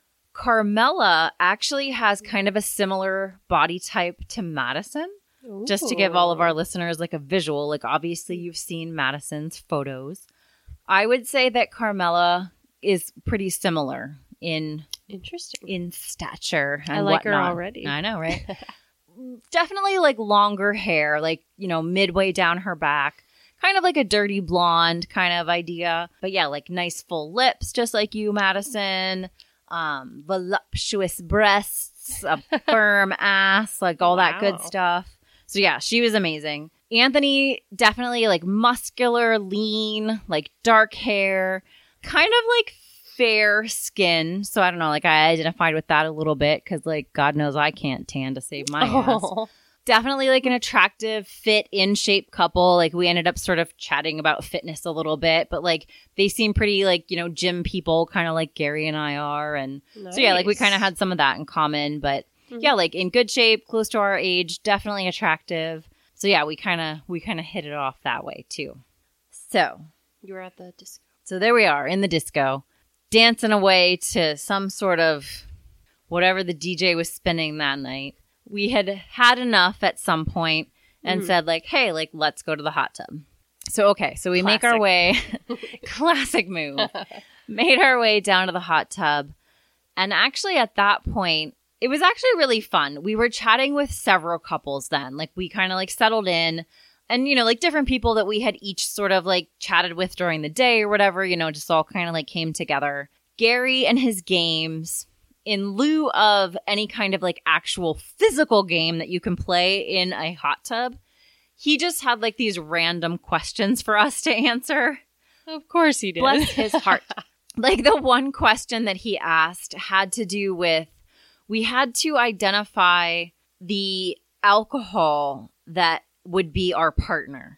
Carmela actually has kind of a similar body type to Madison. Just to give all of our listeners like a visual, like obviously you've seen Madison's photos. I would say that Carmela is pretty similar in Interesting. in stature and I like her whatnot. already. I know, right? Definitely like longer hair, like, you know, midway down her back. Kind of like a dirty blonde kind of idea. But yeah, like nice full lips, just like you, Madison. Um, voluptuous breasts, a firm ass, like all that good Wow. stuff. So yeah, she was amazing. Anthony, definitely like muscular, lean, like dark hair, kind of like fair skin. So I don't know, like I identified with that a little bit because like God knows I can't tan to save my ass. Oh. Definitely like an attractive, fit, in shape couple. Like we ended up sort of chatting about fitness a little bit, but like they seem pretty like, you know, gym people, kind of like Gary and I are. And so yeah, like we Nice. kind of had some of that in common, but yeah, like in good shape, close to our age, definitely attractive. So yeah, we kind of we kind of hit it off that way too. So, You were at the disco. so there we are in the disco, dancing away to some sort of whatever the D J was spinning that night. We had had enough at some point and Mhm. said like, "Hey, like let's go to the hot tub." So okay, so we make our Classic. way classic move. Made our way down to the hot tub. And actually at that point, it was actually really fun. We were chatting with several couples then. Like we kind of like settled in and, you know, like different people that we had each sort of like chatted with during the day or whatever, you know, just all kind of like came together. Gary and his games, in lieu of any kind of like actual physical game that you can play in a hot tub, he just had like these random questions for us to answer. Of course he did. Bless his heart. Like the one question that he asked had to do with, we had to identify the alcohol that would be our partner.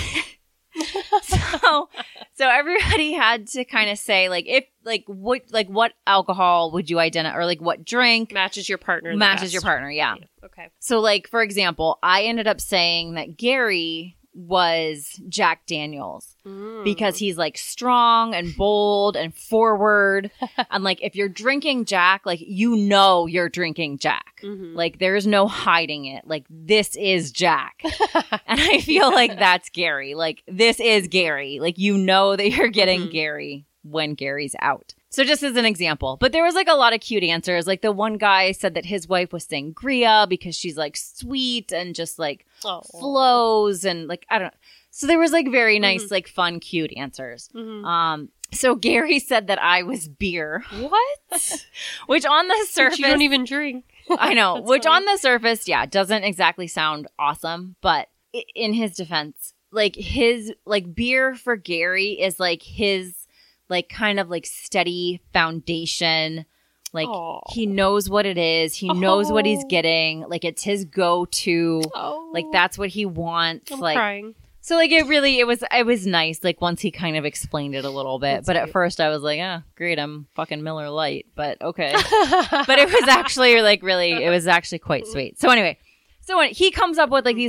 so, so everybody had to kind of say like, if like what, like what alcohol would you identify, or like what drink Matches your partner. the matches best. your partner? Yeah. Okay. So like, for example, I ended up saying that Gary was Jack Daniels Mm. because he's like strong and bold and forward. And like, if you're drinking Jack, like, you know, you're drinking Jack. Mhm. Like, there's no hiding it. Like, this is Jack. And I feel like that's Gary. Like, this is Gary. Like, you know that you're getting Mhm. Gary when Gary's out. So just as an example, but there was like a lot of cute answers. Like the one guy said that his wife was sangria because she's like sweet and just like Oh. flows and like, I don't know. So there was like very nice, Mhm. like fun, cute answers. Mhm. Um, so Gary said that I was beer, What? which on the surface, You don't even drink. I know, That's which funny. on the surface, yeah, doesn't exactly sound awesome. But i- in his defense, like his, like beer for Gary is like his, like kind of like steady foundation. Like Aw. he knows what it is. He knows what he's Oh. getting. Like it's his go-to. Oh. Like that's what he wants. I'm like, crying. so like it really, it was, it was nice. Like once he kind of explained it a little bit, That's but at cute. first I was like, ah, great. I'm fucking Miller Lite, but okay. But it was actually like really, it was actually quite sweet. So anyway, so when he comes up with like these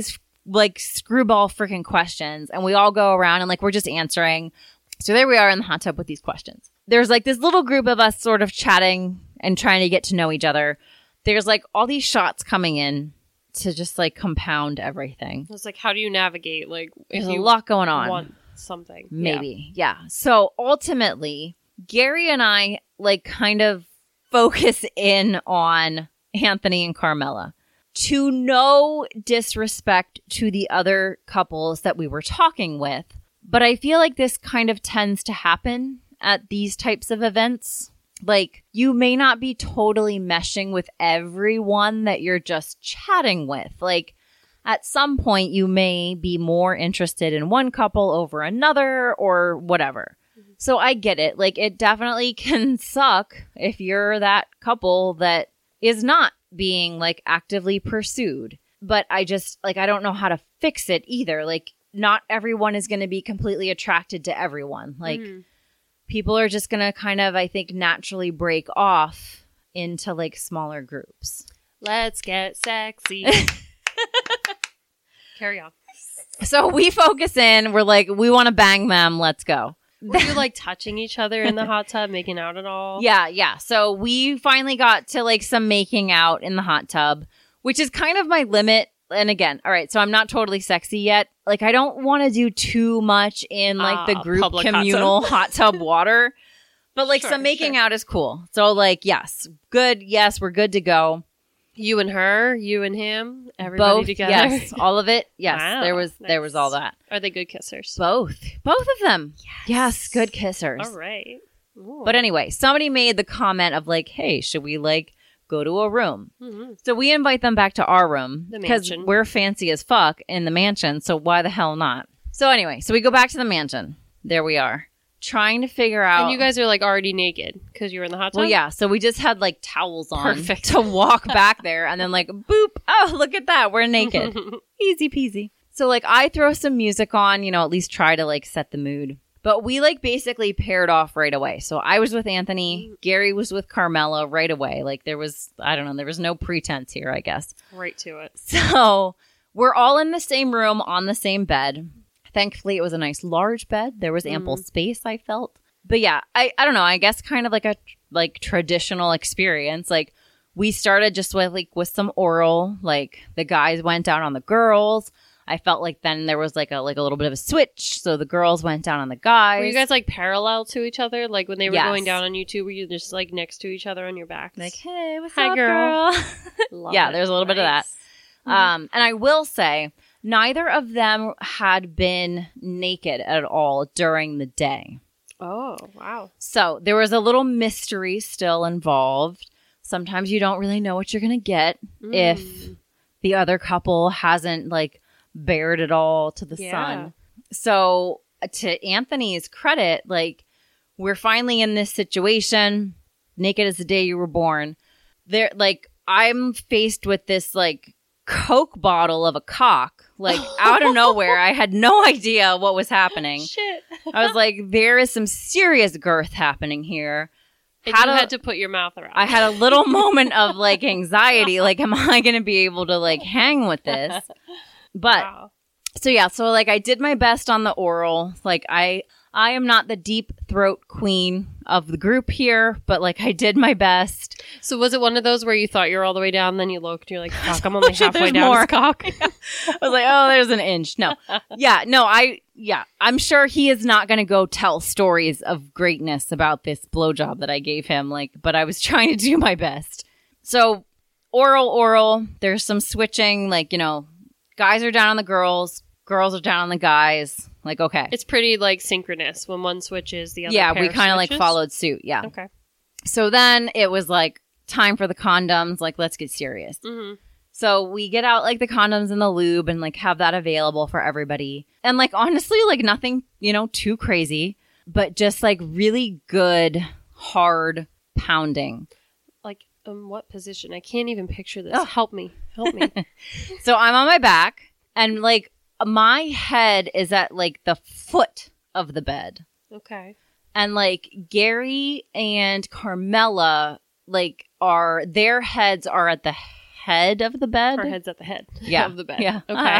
like screwball freaking questions, and we all go around and like we're just answering. So there we are in the hot tub with these questions. There's like this little group of us sort of chatting and trying to get to know each other. There's like all these shots coming in to just like compound everything. It's like, how do you navigate? Like, if There's a you lot going on. want something. Maybe. Yeah. So ultimately, Gary and I like kind of focus in on Anthony and Carmela. To no disrespect to the other couples that we were talking with, but I feel like this kind of tends to happen at these types of events. Like, you may not be totally meshing with everyone that you're just chatting with. Like, at some point, you may be more interested in one couple over another or whatever. Mm-hmm. So I get it. Like, it definitely can suck if you're that couple that is not being like actively pursued. But I just like, I don't know how to fix it either. Like, not everyone is going to be completely attracted to everyone. Like, mm-hmm. people are just going to kind of, I think, naturally break off into like smaller groups. Let's get sexy. Carry on. So we focus in. We're like, we want to bang them. Let's go. Were you like touching each other in the hot tub, making out at all? Yeah, yeah. So we finally got to like some making out in the hot tub, which is kind of my limit. And again, all right, so I'm not totally sexy yet. Like, I don't want to do too much in like uh, the group public communal hot hot tub, water. But like Sure, some making sure. out is cool. So like, yes, good. Yes, we're good to go. You and her, you and him, everybody Both, together. yes, all of it. Yes, Wow, there was there was nice. all that. Are they good kissers? Both, both of them. Yes, good kissers. All right. Ooh. But anyway, somebody made the comment of like, hey, should we like go to a room? Mm-hmm. So we invite them back to our room The because mansion. we're fancy as fuck in the mansion. So why the hell not? So anyway, so we go back to the mansion. There we are, trying to figure out. And you guys are like already naked because you were in the hot tub? Well, yeah. So we just had like towels on Perfect. to walk back there, and then like boop. Oh, look at that, we're naked. Easy peasy. So like I throw some music on, you know, at least try to like set the mood. But we like basically paired off right away. So I was with Anthony, Gary was with Carmela right away. Like there was, I don't know, there was no pretense here, I guess. Right to it. So we're all in the same room on the same bed. Thankfully, it was a nice large bed. There was ample Mm. space, I felt. But yeah, I, I don't know. I guess kind of like a like traditional experience. Like we started just with like with some oral. Like the guys went down on the girls. I felt like then there was like a like a little bit of a switch. So the girls went down on the guys. Were you guys like parallel to each other? Like when they were Yes. going down on you two, were you just like next to each other on your backs? like, hey, what's Hi, up, girl. girl? Love yeah, it. there's a little bit of that. Nice. Um, and I will say, neither of them had been naked at all during the day. Oh, wow. So there was a little mystery still involved. Sometimes you don't really know what you're going to get if Mm. the other couple hasn't like bared it all to the Yeah. sun. So to Anthony's credit, like we're finally in this situation, naked as the day you were born. There, like I'm faced with this like Coke bottle of a cock, like out of nowhere. I had no idea what was happening. Shit. I was like, there is some serious girth happening here. And Had you a- had to put your mouth around I had a little moment of like anxiety, like, am I going to be able to like hang with this? But Wow. so yeah, so like I did my best on the oral. Like I, I am not the deep throat queen of the group here, but like I did my best. So was it one of those where you thought you were all the way down, then you looked, you're like, fuck, I'm only Shit, halfway there's down more. his cock? I was like, oh, there's an inch. No, yeah, no, I, yeah, I'm sure he is not going to go tell stories of greatness about this blowjob that I gave him. Like, but I was trying to do my best. So oral, oral. There's some switching. Like, you know, guys are down on the girls, girls are down on the guys. Like, okay, It's pretty like synchronous. When one switches, the other yeah, pair we kind of like switches? followed suit. Yeah. Okay. So then it was like time for the condoms. Like, let's get serious. Mm-hmm. So we get out like the condoms and the lube and like have that available for everybody. And like honestly, like nothing, you know, too crazy, but just like really good, hard pounding. Like, um, what position? I can't even picture this. Oh. Help me. Help me. So I'm on my back and like my head is at like the foot of the bed. Okay. And like Gary and Carmela, like are their heads are at the head of the bed. Our head's at the head Yeah. of the bed. Yeah. Okay. Uh-huh.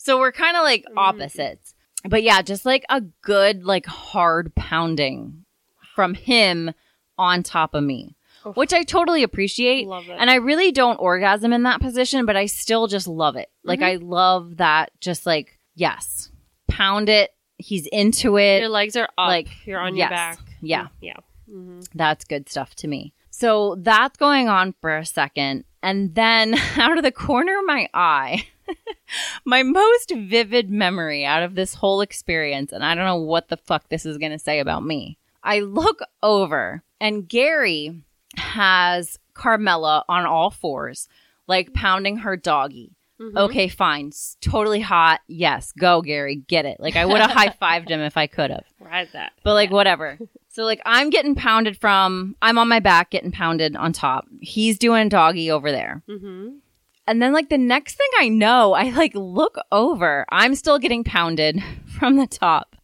So we're kind of like Mm. opposites. But yeah, just like a good, like hard pounding from him on top of me, Oof. which I totally appreciate. Love it. And I really don't orgasm in that position, but I still just love it. Like, Mhm. I love that. Just like, yes, pound it. He's into it. Your legs are up. like, You're on yes. your back. Yeah. Yeah. hmm That's good stuff to me. So that's going on for a second. And then out of the corner of my eye, my most vivid memory out of this whole experience, and I don't know what the fuck this is going to say about me. I look over and Gary has Carmela on all fours, like pounding her doggy. Mhm. Okay, fine. S- Totally hot. Yes, go, Gary. Get it. Like, I would have high-fived him if I could have. Ride that. But, like, whatever. So, like, I'm getting pounded from, I'm on my back getting pounded on top. He's doing doggy over there. Mm-hmm. And then, like, the next thing I know, I, like, look over. I'm still getting pounded from the top.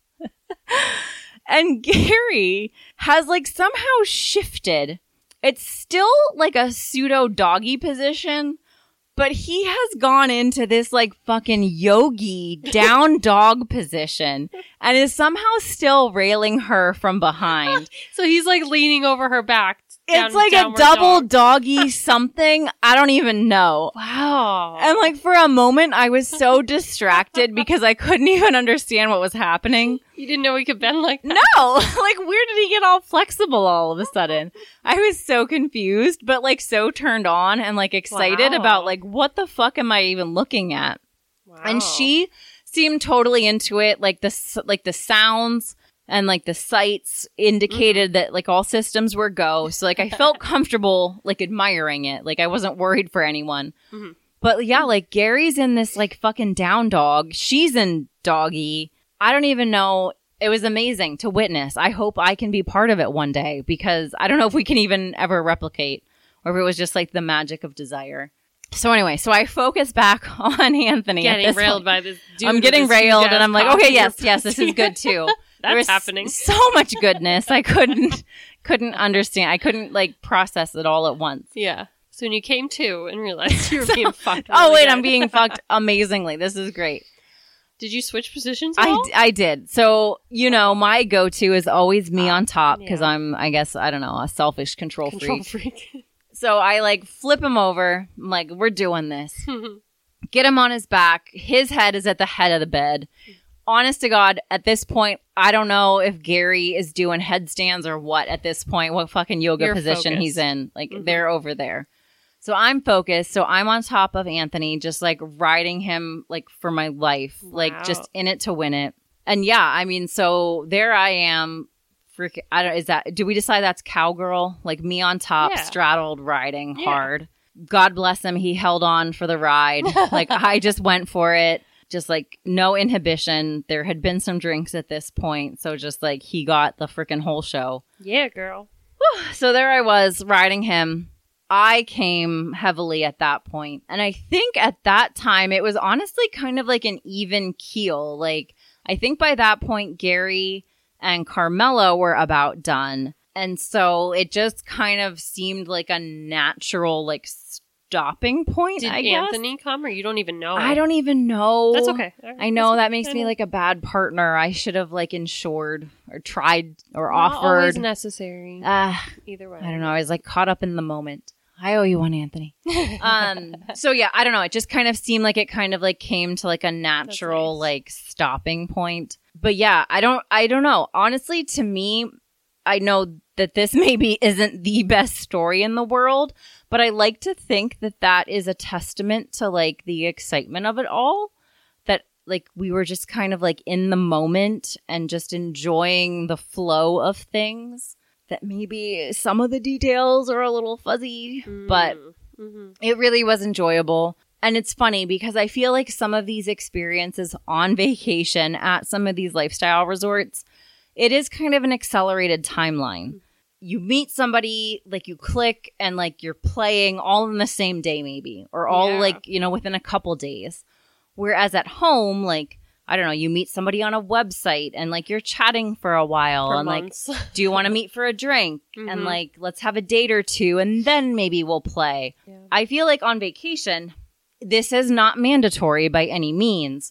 And Gary has, like, somehow shifted. It's still, like, a pseudo doggy position, but he has gone into this, like, fucking yogi down dog position and is somehow still railing her from behind. So he's like leaning over her back. down- It's like a downward double dog. doggy something. I don't even know. Wow. And like for a moment, I was so distracted because I couldn't even understand what was happening. You didn't know he could bend like that? No, like where did he get all flexible all of a sudden? I was so confused, but like so turned on and like excited Wow. about like what the fuck am I even looking at? Wow. And she seemed totally into it. Like the s- like the sounds and like the sights indicated that like all systems were go. So like I felt comfortable like admiring it. Like I wasn't worried for anyone. Mhm. But yeah, like Gary's in this like fucking down dog. She's in doggy. I don't even know. It was amazing to witness. I hope I can be part of it one day because I don't know if we can even ever replicate or if it was just like the magic of desire. So anyway, so I focus back on Anthony. at Getting this railed point. by this dude. I'm with getting this railed huge-ass and I'm like, cock okay, in yes, your yes, this is pussy. good too. There That's was happening. so much goodness. I couldn't, couldn't understand. I couldn't like process it all at once. Yeah. So when you came to and realized you were So- being fucked. Oh really wait, good. I'm being fucked amazingly. This is great. Did you switch positions at I, all? d- I did. So, you know, my go-to is always me on top because yeah. I'm, I guess, I don't know, a selfish control, Control freak. freak. So I like flip him over. I'm like, we're doing this. Get him on his back. His head is at the head of the bed. Honest to God, at this point, I don't know if Gary is doing headstands or what at this point, what fucking yoga You're position he's focused. in. Like, Mhm. they're over there. So I'm focused. So I'm on top of Anthony, just like riding him like for my life, like Wow. just in it to win it. And yeah, I mean, so there I am. Freak, I don't, is that, do we decide that's cowgirl? Like me on top, Yeah. straddled, riding Yeah. hard. God bless him. He held on for the ride. Like I just went for it. Just like no inhibition. There had been some drinks at this point. So just like he got the freaking whole show. Yeah, girl. So there I was riding him. I came heavily at that point. And I think at that time it was honestly kind of like an even keel. Like I think by that point Gary and Carmela were about done. And so it just kind of seemed like a natural like stopping point, Did I guess. Anthony come or you don't even know? I don't even know. That's okay. All right. I know That's that makes okay. me like a bad partner. I should have like insured or tried or Not always offered. necessary. Ah, Either way. I don't know. I was like caught up in the moment. I owe you one, Anthony. Um, so yeah, I don't know. It just kind of seemed like it kind of like came to like a natural nice. like stopping point. But yeah, I don't, I don't know. Honestly, to me, I know that this maybe isn't the best story in the world, but I like to think that that is a testament to like the excitement of it all. That like we were just kind of like in the moment and just enjoying the flow of things. That maybe some of the details are a little fuzzy, but Mhm. it really was enjoyable. And it's funny because I feel like some of these experiences on vacation at some of these lifestyle resorts, it is kind of an accelerated timeline. You meet somebody, like you click and like you're playing all in the same day maybe, or all Yeah. like, you know, within a couple days. Whereas at home, like, I don't know, you meet somebody on a website and like you're chatting for a while For and like, months. do you want to meet for a drink? Mhm. And like, let's have a date or two and then maybe we'll play. Yeah. I feel like on vacation, this is not mandatory by any means,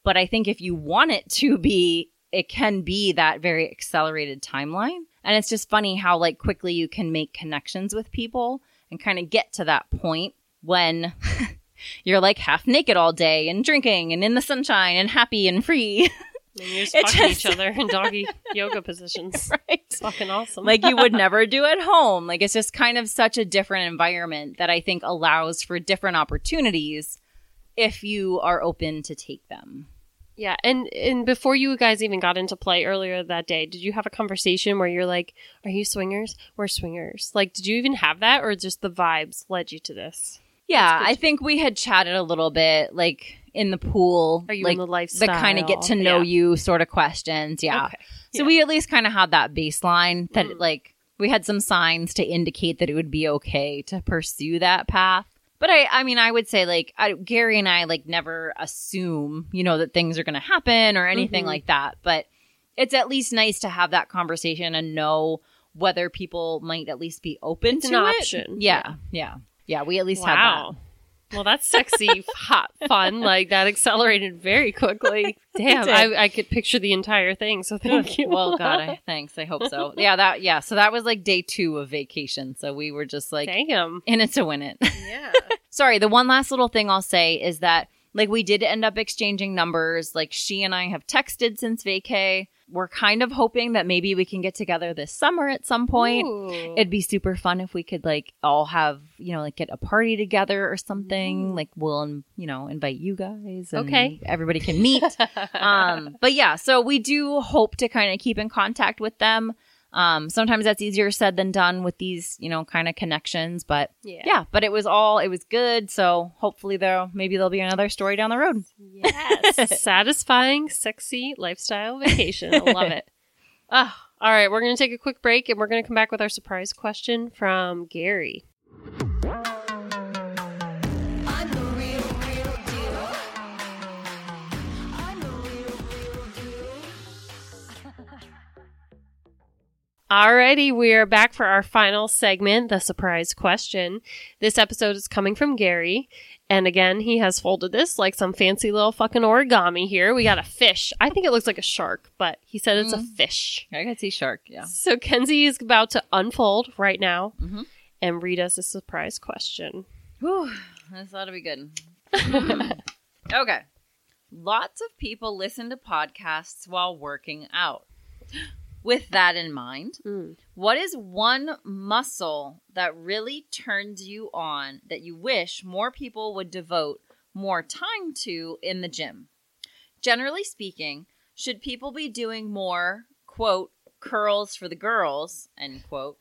But I think if you want it to be, it can be that very accelerated timeline. And it's just funny how like quickly you can make connections with people and kind of get to that point when you're like half naked all day and drinking and in the sunshine and happy and free. And you're just It fucking just- each other in doggy yoga positions. Right. It's fucking awesome. Like you would never do at home. Like it's just kind of such a different environment that I think allows for different opportunities if you are open to take them. Yeah, and and before you guys even got into play earlier that day, did you have a conversation where you're like, "Are you swingers? We're swingers." Like, did you even have that, or just the vibes led you to this? Yeah, good I to- think we had chatted a little bit, like in the pool. Are you like, in the lifestyle? the kind of get to know Yeah. you sort of questions. Yeah. Okay. So Yeah. we at least kind of had that baseline that Mm. like we had some signs to indicate that it would be okay to pursue that path. But I, I mean, I would say like I, Gary and I like never assume, you know, that things are going to happen or anything Mhm. like that. But it's at least nice to have that conversation and know whether people might at least be open It's to an it. option. Yeah, yeah, yeah. We at least had that. Wow. Well, that's sexy, hot, fun. Like that accelerated very quickly. Damn, did. I, I could picture the entire thing. So thank you. Well, God, I, thanks. I hope so. Yeah, that. Yeah, so that was like day two of vacation. So we were just like Damn. in it to win it. Yeah. Sorry, the one last little thing I'll say is that like we did end up exchanging numbers. Like she and I have texted since vacay. We're kind of hoping that maybe we can get together this summer at some point. Ooh. It'd be super fun if we could like all have, you know, like get a party together or something. Like we'll, um, you know, invite you guys. And Okay. everybody can meet. um, but yeah, so we do hope to kind of keep in contact with them. Um, sometimes that's easier said than done with these, you know, kind of connections. But yeah. yeah, but it was all, it was good. So hopefully there, maybe there'll be another story down the road. Yes. Satisfying, sexy lifestyle vacation. I love it. Oh, all right. We're going to take a quick break and we're going to come back with our surprise question from Gary. I'm the real, real deal. I'm the real, real deal. Alrighty, we are back for our final segment, the surprise question. This episode is coming from Gary. And again, he has folded this like some fancy little fucking origami here. We got a fish. I think it looks like a shark, but he said it's a fish. I could see shark. Yeah. So Kenzie is about to unfold right now Mhm. and read us a surprise question. Whew, this ought to be good. Okay. Lots of people listen to podcasts while working out. With that in mind, Mm. what is one muscle that really turns you on that you wish more people would devote more time to in the gym? Generally speaking, should people be doing more, quote, curls for the girls, end quote,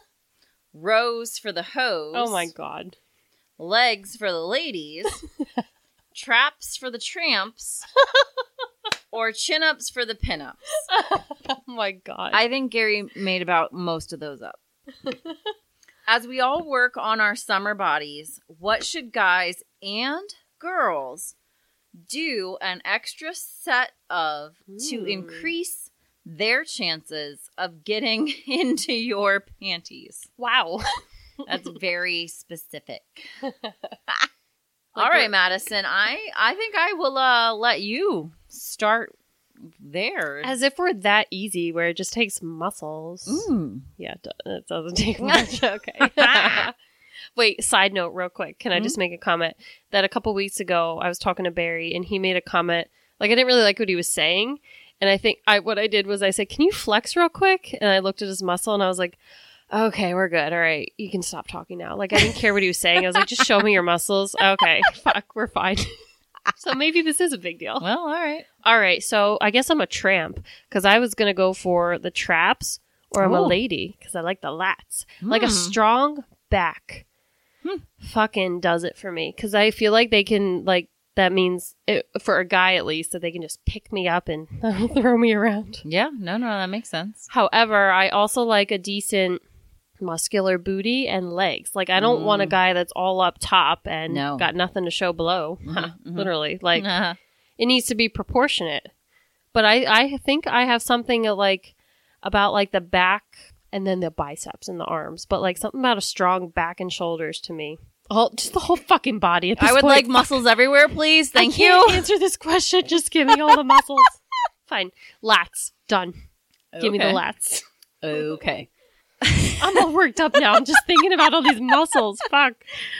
rows for the hoes, Oh my god. legs for the ladies, traps for the tramps, or chin-ups for the pin-ups? Oh my god. I think Gary made about most of those up. As we all work on our summer bodies, what should guys and girls do an extra set of to Hmm. increase their chances of getting into your panties? wow. That's very specific. All Like right, what- Madison. I I think I will uh, let you start there. As if we're that easy where it just takes muscles. Mm. Yeah, it do- it doesn't take much. Okay. Wait, side note real quick. Can I just make a comment that a couple weeks ago I was talking to Barry and he made a comment. Like I didn't really like what he was saying. And I think I what I did was I said, "Can you flex real quick?" And I looked at his muscle and I was like, "Okay, we're good. All right. You can stop talking now." Like I didn't care what he was saying. I was like, "Just show me your muscles." Okay. Fuck, we're fine. So maybe this is a big deal. Well, all right. All right, so I guess I'm a tramp because I was gonna go for the traps, or I'm a Ooh. lady because I like the lats. Like a Hmm. strong back, Hmm. fucking does it for me because I feel like they can like that means it, for a guy at least that they can just pick me up and throw me around. Yeah, no, no, that makes sense. However, I also like a decent muscular booty and legs. Like I don't want a guy that's all up top and No. got nothing to show below. Mhm, mhm. Literally, like. Uh, It needs to be proportionate. But I, I think I have something like about like the back and then the biceps and the arms. But like something about a strong back and shoulders to me. All, just the whole fucking body at this I would point. like muscles everywhere, please. Thank I can't you. answer this question. Just give me all the muscles. Fine. Lats. Done. Give me the Okay. lats. Okay. I'm all worked up now. I'm just thinking about all these muscles. Fuck.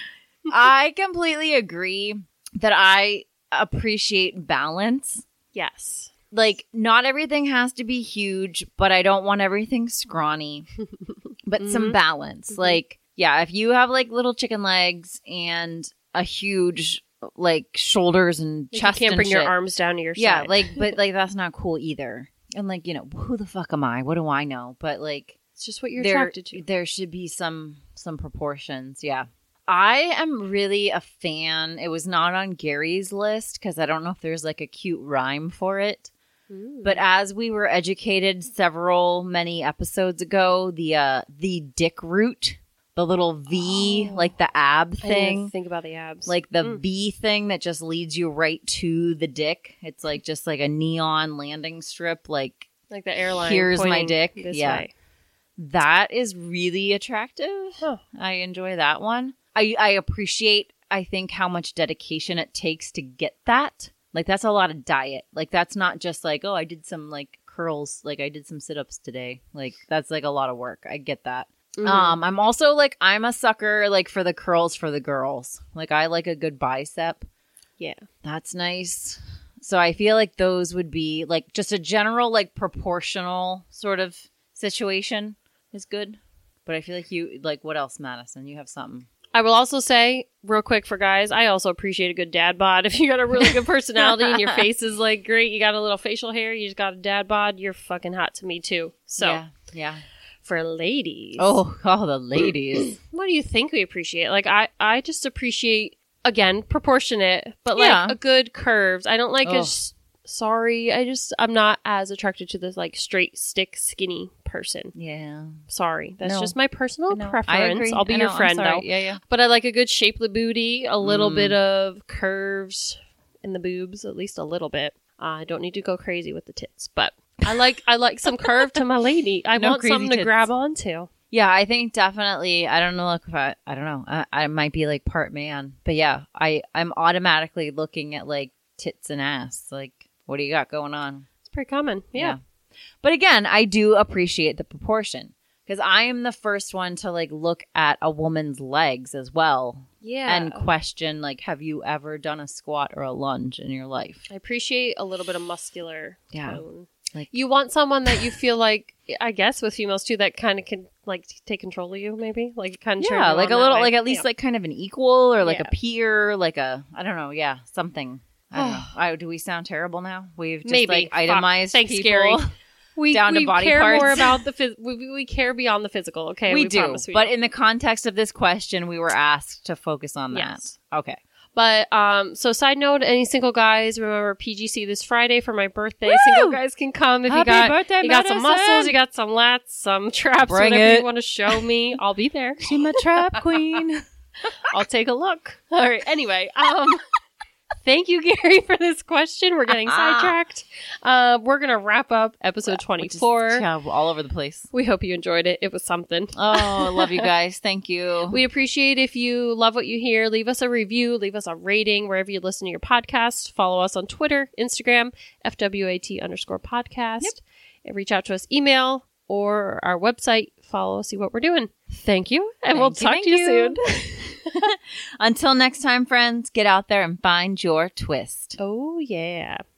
I completely agree that I appreciate balance. Yes. Like, not everything has to be huge, but I don't want everything scrawny. But some Mhm. balance. Mhm. Like, yeah, if you have like little chicken legs and a huge like shoulders and Like, chest you can't and bring your shit, arms down to your yeah, side. like, but like that's not cool either. And like, you know, who the fuck am I? What do I know? But like, It's just what you're there, attracted to. there should be some some proportions. Yeah. I am really a fan. It was not on Gary's list because I don't know if there's like a cute rhyme for it. Mm. But as we were educated several many episodes ago, the uh the dick root, the little V, Oh. like the ab I didn't thing, even think about the abs. like the Mm. V thing that just leads you right to the dick. It's like just like a neon landing strip. Like like the airline. here's my pointing dick. This Yeah. way. that is really attractive. Huh. I enjoy that one. I I appreciate, I think, how much dedication it takes to get that. Like, that's a lot of diet. Like, that's not just like, oh, I did some like curls, like I did some sit-ups today. Like, that's like a lot of work. I get that. Mhm. Um, I'm also like, I'm a sucker like for the curls for the girls. Like, I like a good bicep. Yeah. That's nice. So I feel like those would be like just a general like proportional sort of situation is good. But I feel like you like, what else, Madison? You have something. I will also say, real quick for guys, I also appreciate a good dad bod. If you got a really good personality and your face is like great, you got a little facial hair, you just got a dad bod, you're fucking hot to me too. So yeah, yeah. for ladies, Oh, oh, the ladies. what do you think we appreciate? Like I, I just appreciate again proportionate, but like Yeah. a good curves. I don't like a. Ugh. s- Sorry, I just I'm not as attracted to this like straight stick skinny person. Yeah. Sorry, that's No. just my personal No, I preference. agree. I'll be I your know, I'm friend sorry. though. Yeah, yeah. But I like a good shapely booty, a little Mm. bit of curves in the boobs, at least a little bit. Uh, I don't need to go crazy with the tits, but I like I like some curve to my lady. I No want crazy something to tits. grab onto. Yeah, I think definitely. I don't know like, if I. I don't know. I, I might be like part man, but yeah, I. I'm automatically looking at like tits and ass. Like, what do you got going on? It's pretty common. Yeah. But again, I do appreciate the proportion because I am the first one to like look at a woman's legs as well Yeah. and question like, have you ever done a squat or a lunge in your life? I appreciate a little bit of muscular Yeah. tone. Like- You want someone that you feel like, I guess with females too, that kind of can like take control of you, maybe like kind of Yeah, like a little, like at least like kind of an equal or like Yeah. a peer, like a I don't know, yeah, something. I don't know. I, do we sound terrible now? We've just Maybe. like Fuck. itemized Thanks, people. Gary. we down to we body care parts. more about the phys- we, we we care beyond the physical. Okay, we, we, do, promise we but do. in the context of this question, we were asked to focus on that. Yes. Okay. But um, so side note, any single guys, remember P G C this Friday for my birthday. Woo! Single guys can come if Happy you got birthday, you got some Madison! muscles, you got some lats, some traps, Bring whatever it. you want to show me. I'll be there. She's my trap queen. I'll take a look. All right. Anyway, um, thank you, Gary, for this question. We're getting sidetracked. Uh, we're gonna wrap up episode twenty-four. Yeah, all over the place. We hope you enjoyed it. It was something. Oh, I love you guys. Thank you. We appreciate if you love what you hear. Leave us a review, leave us a rating wherever you listen to your podcast. Follow us on Twitter, Instagram, F W A T underscore podcast. Yep. And reach out to us, email or our website. Follow, see what we're doing. Thank you, and Thank we'll you, talk thank to you, you. soon. Until next time, friends, get out there and find your twist. Oh, yeah.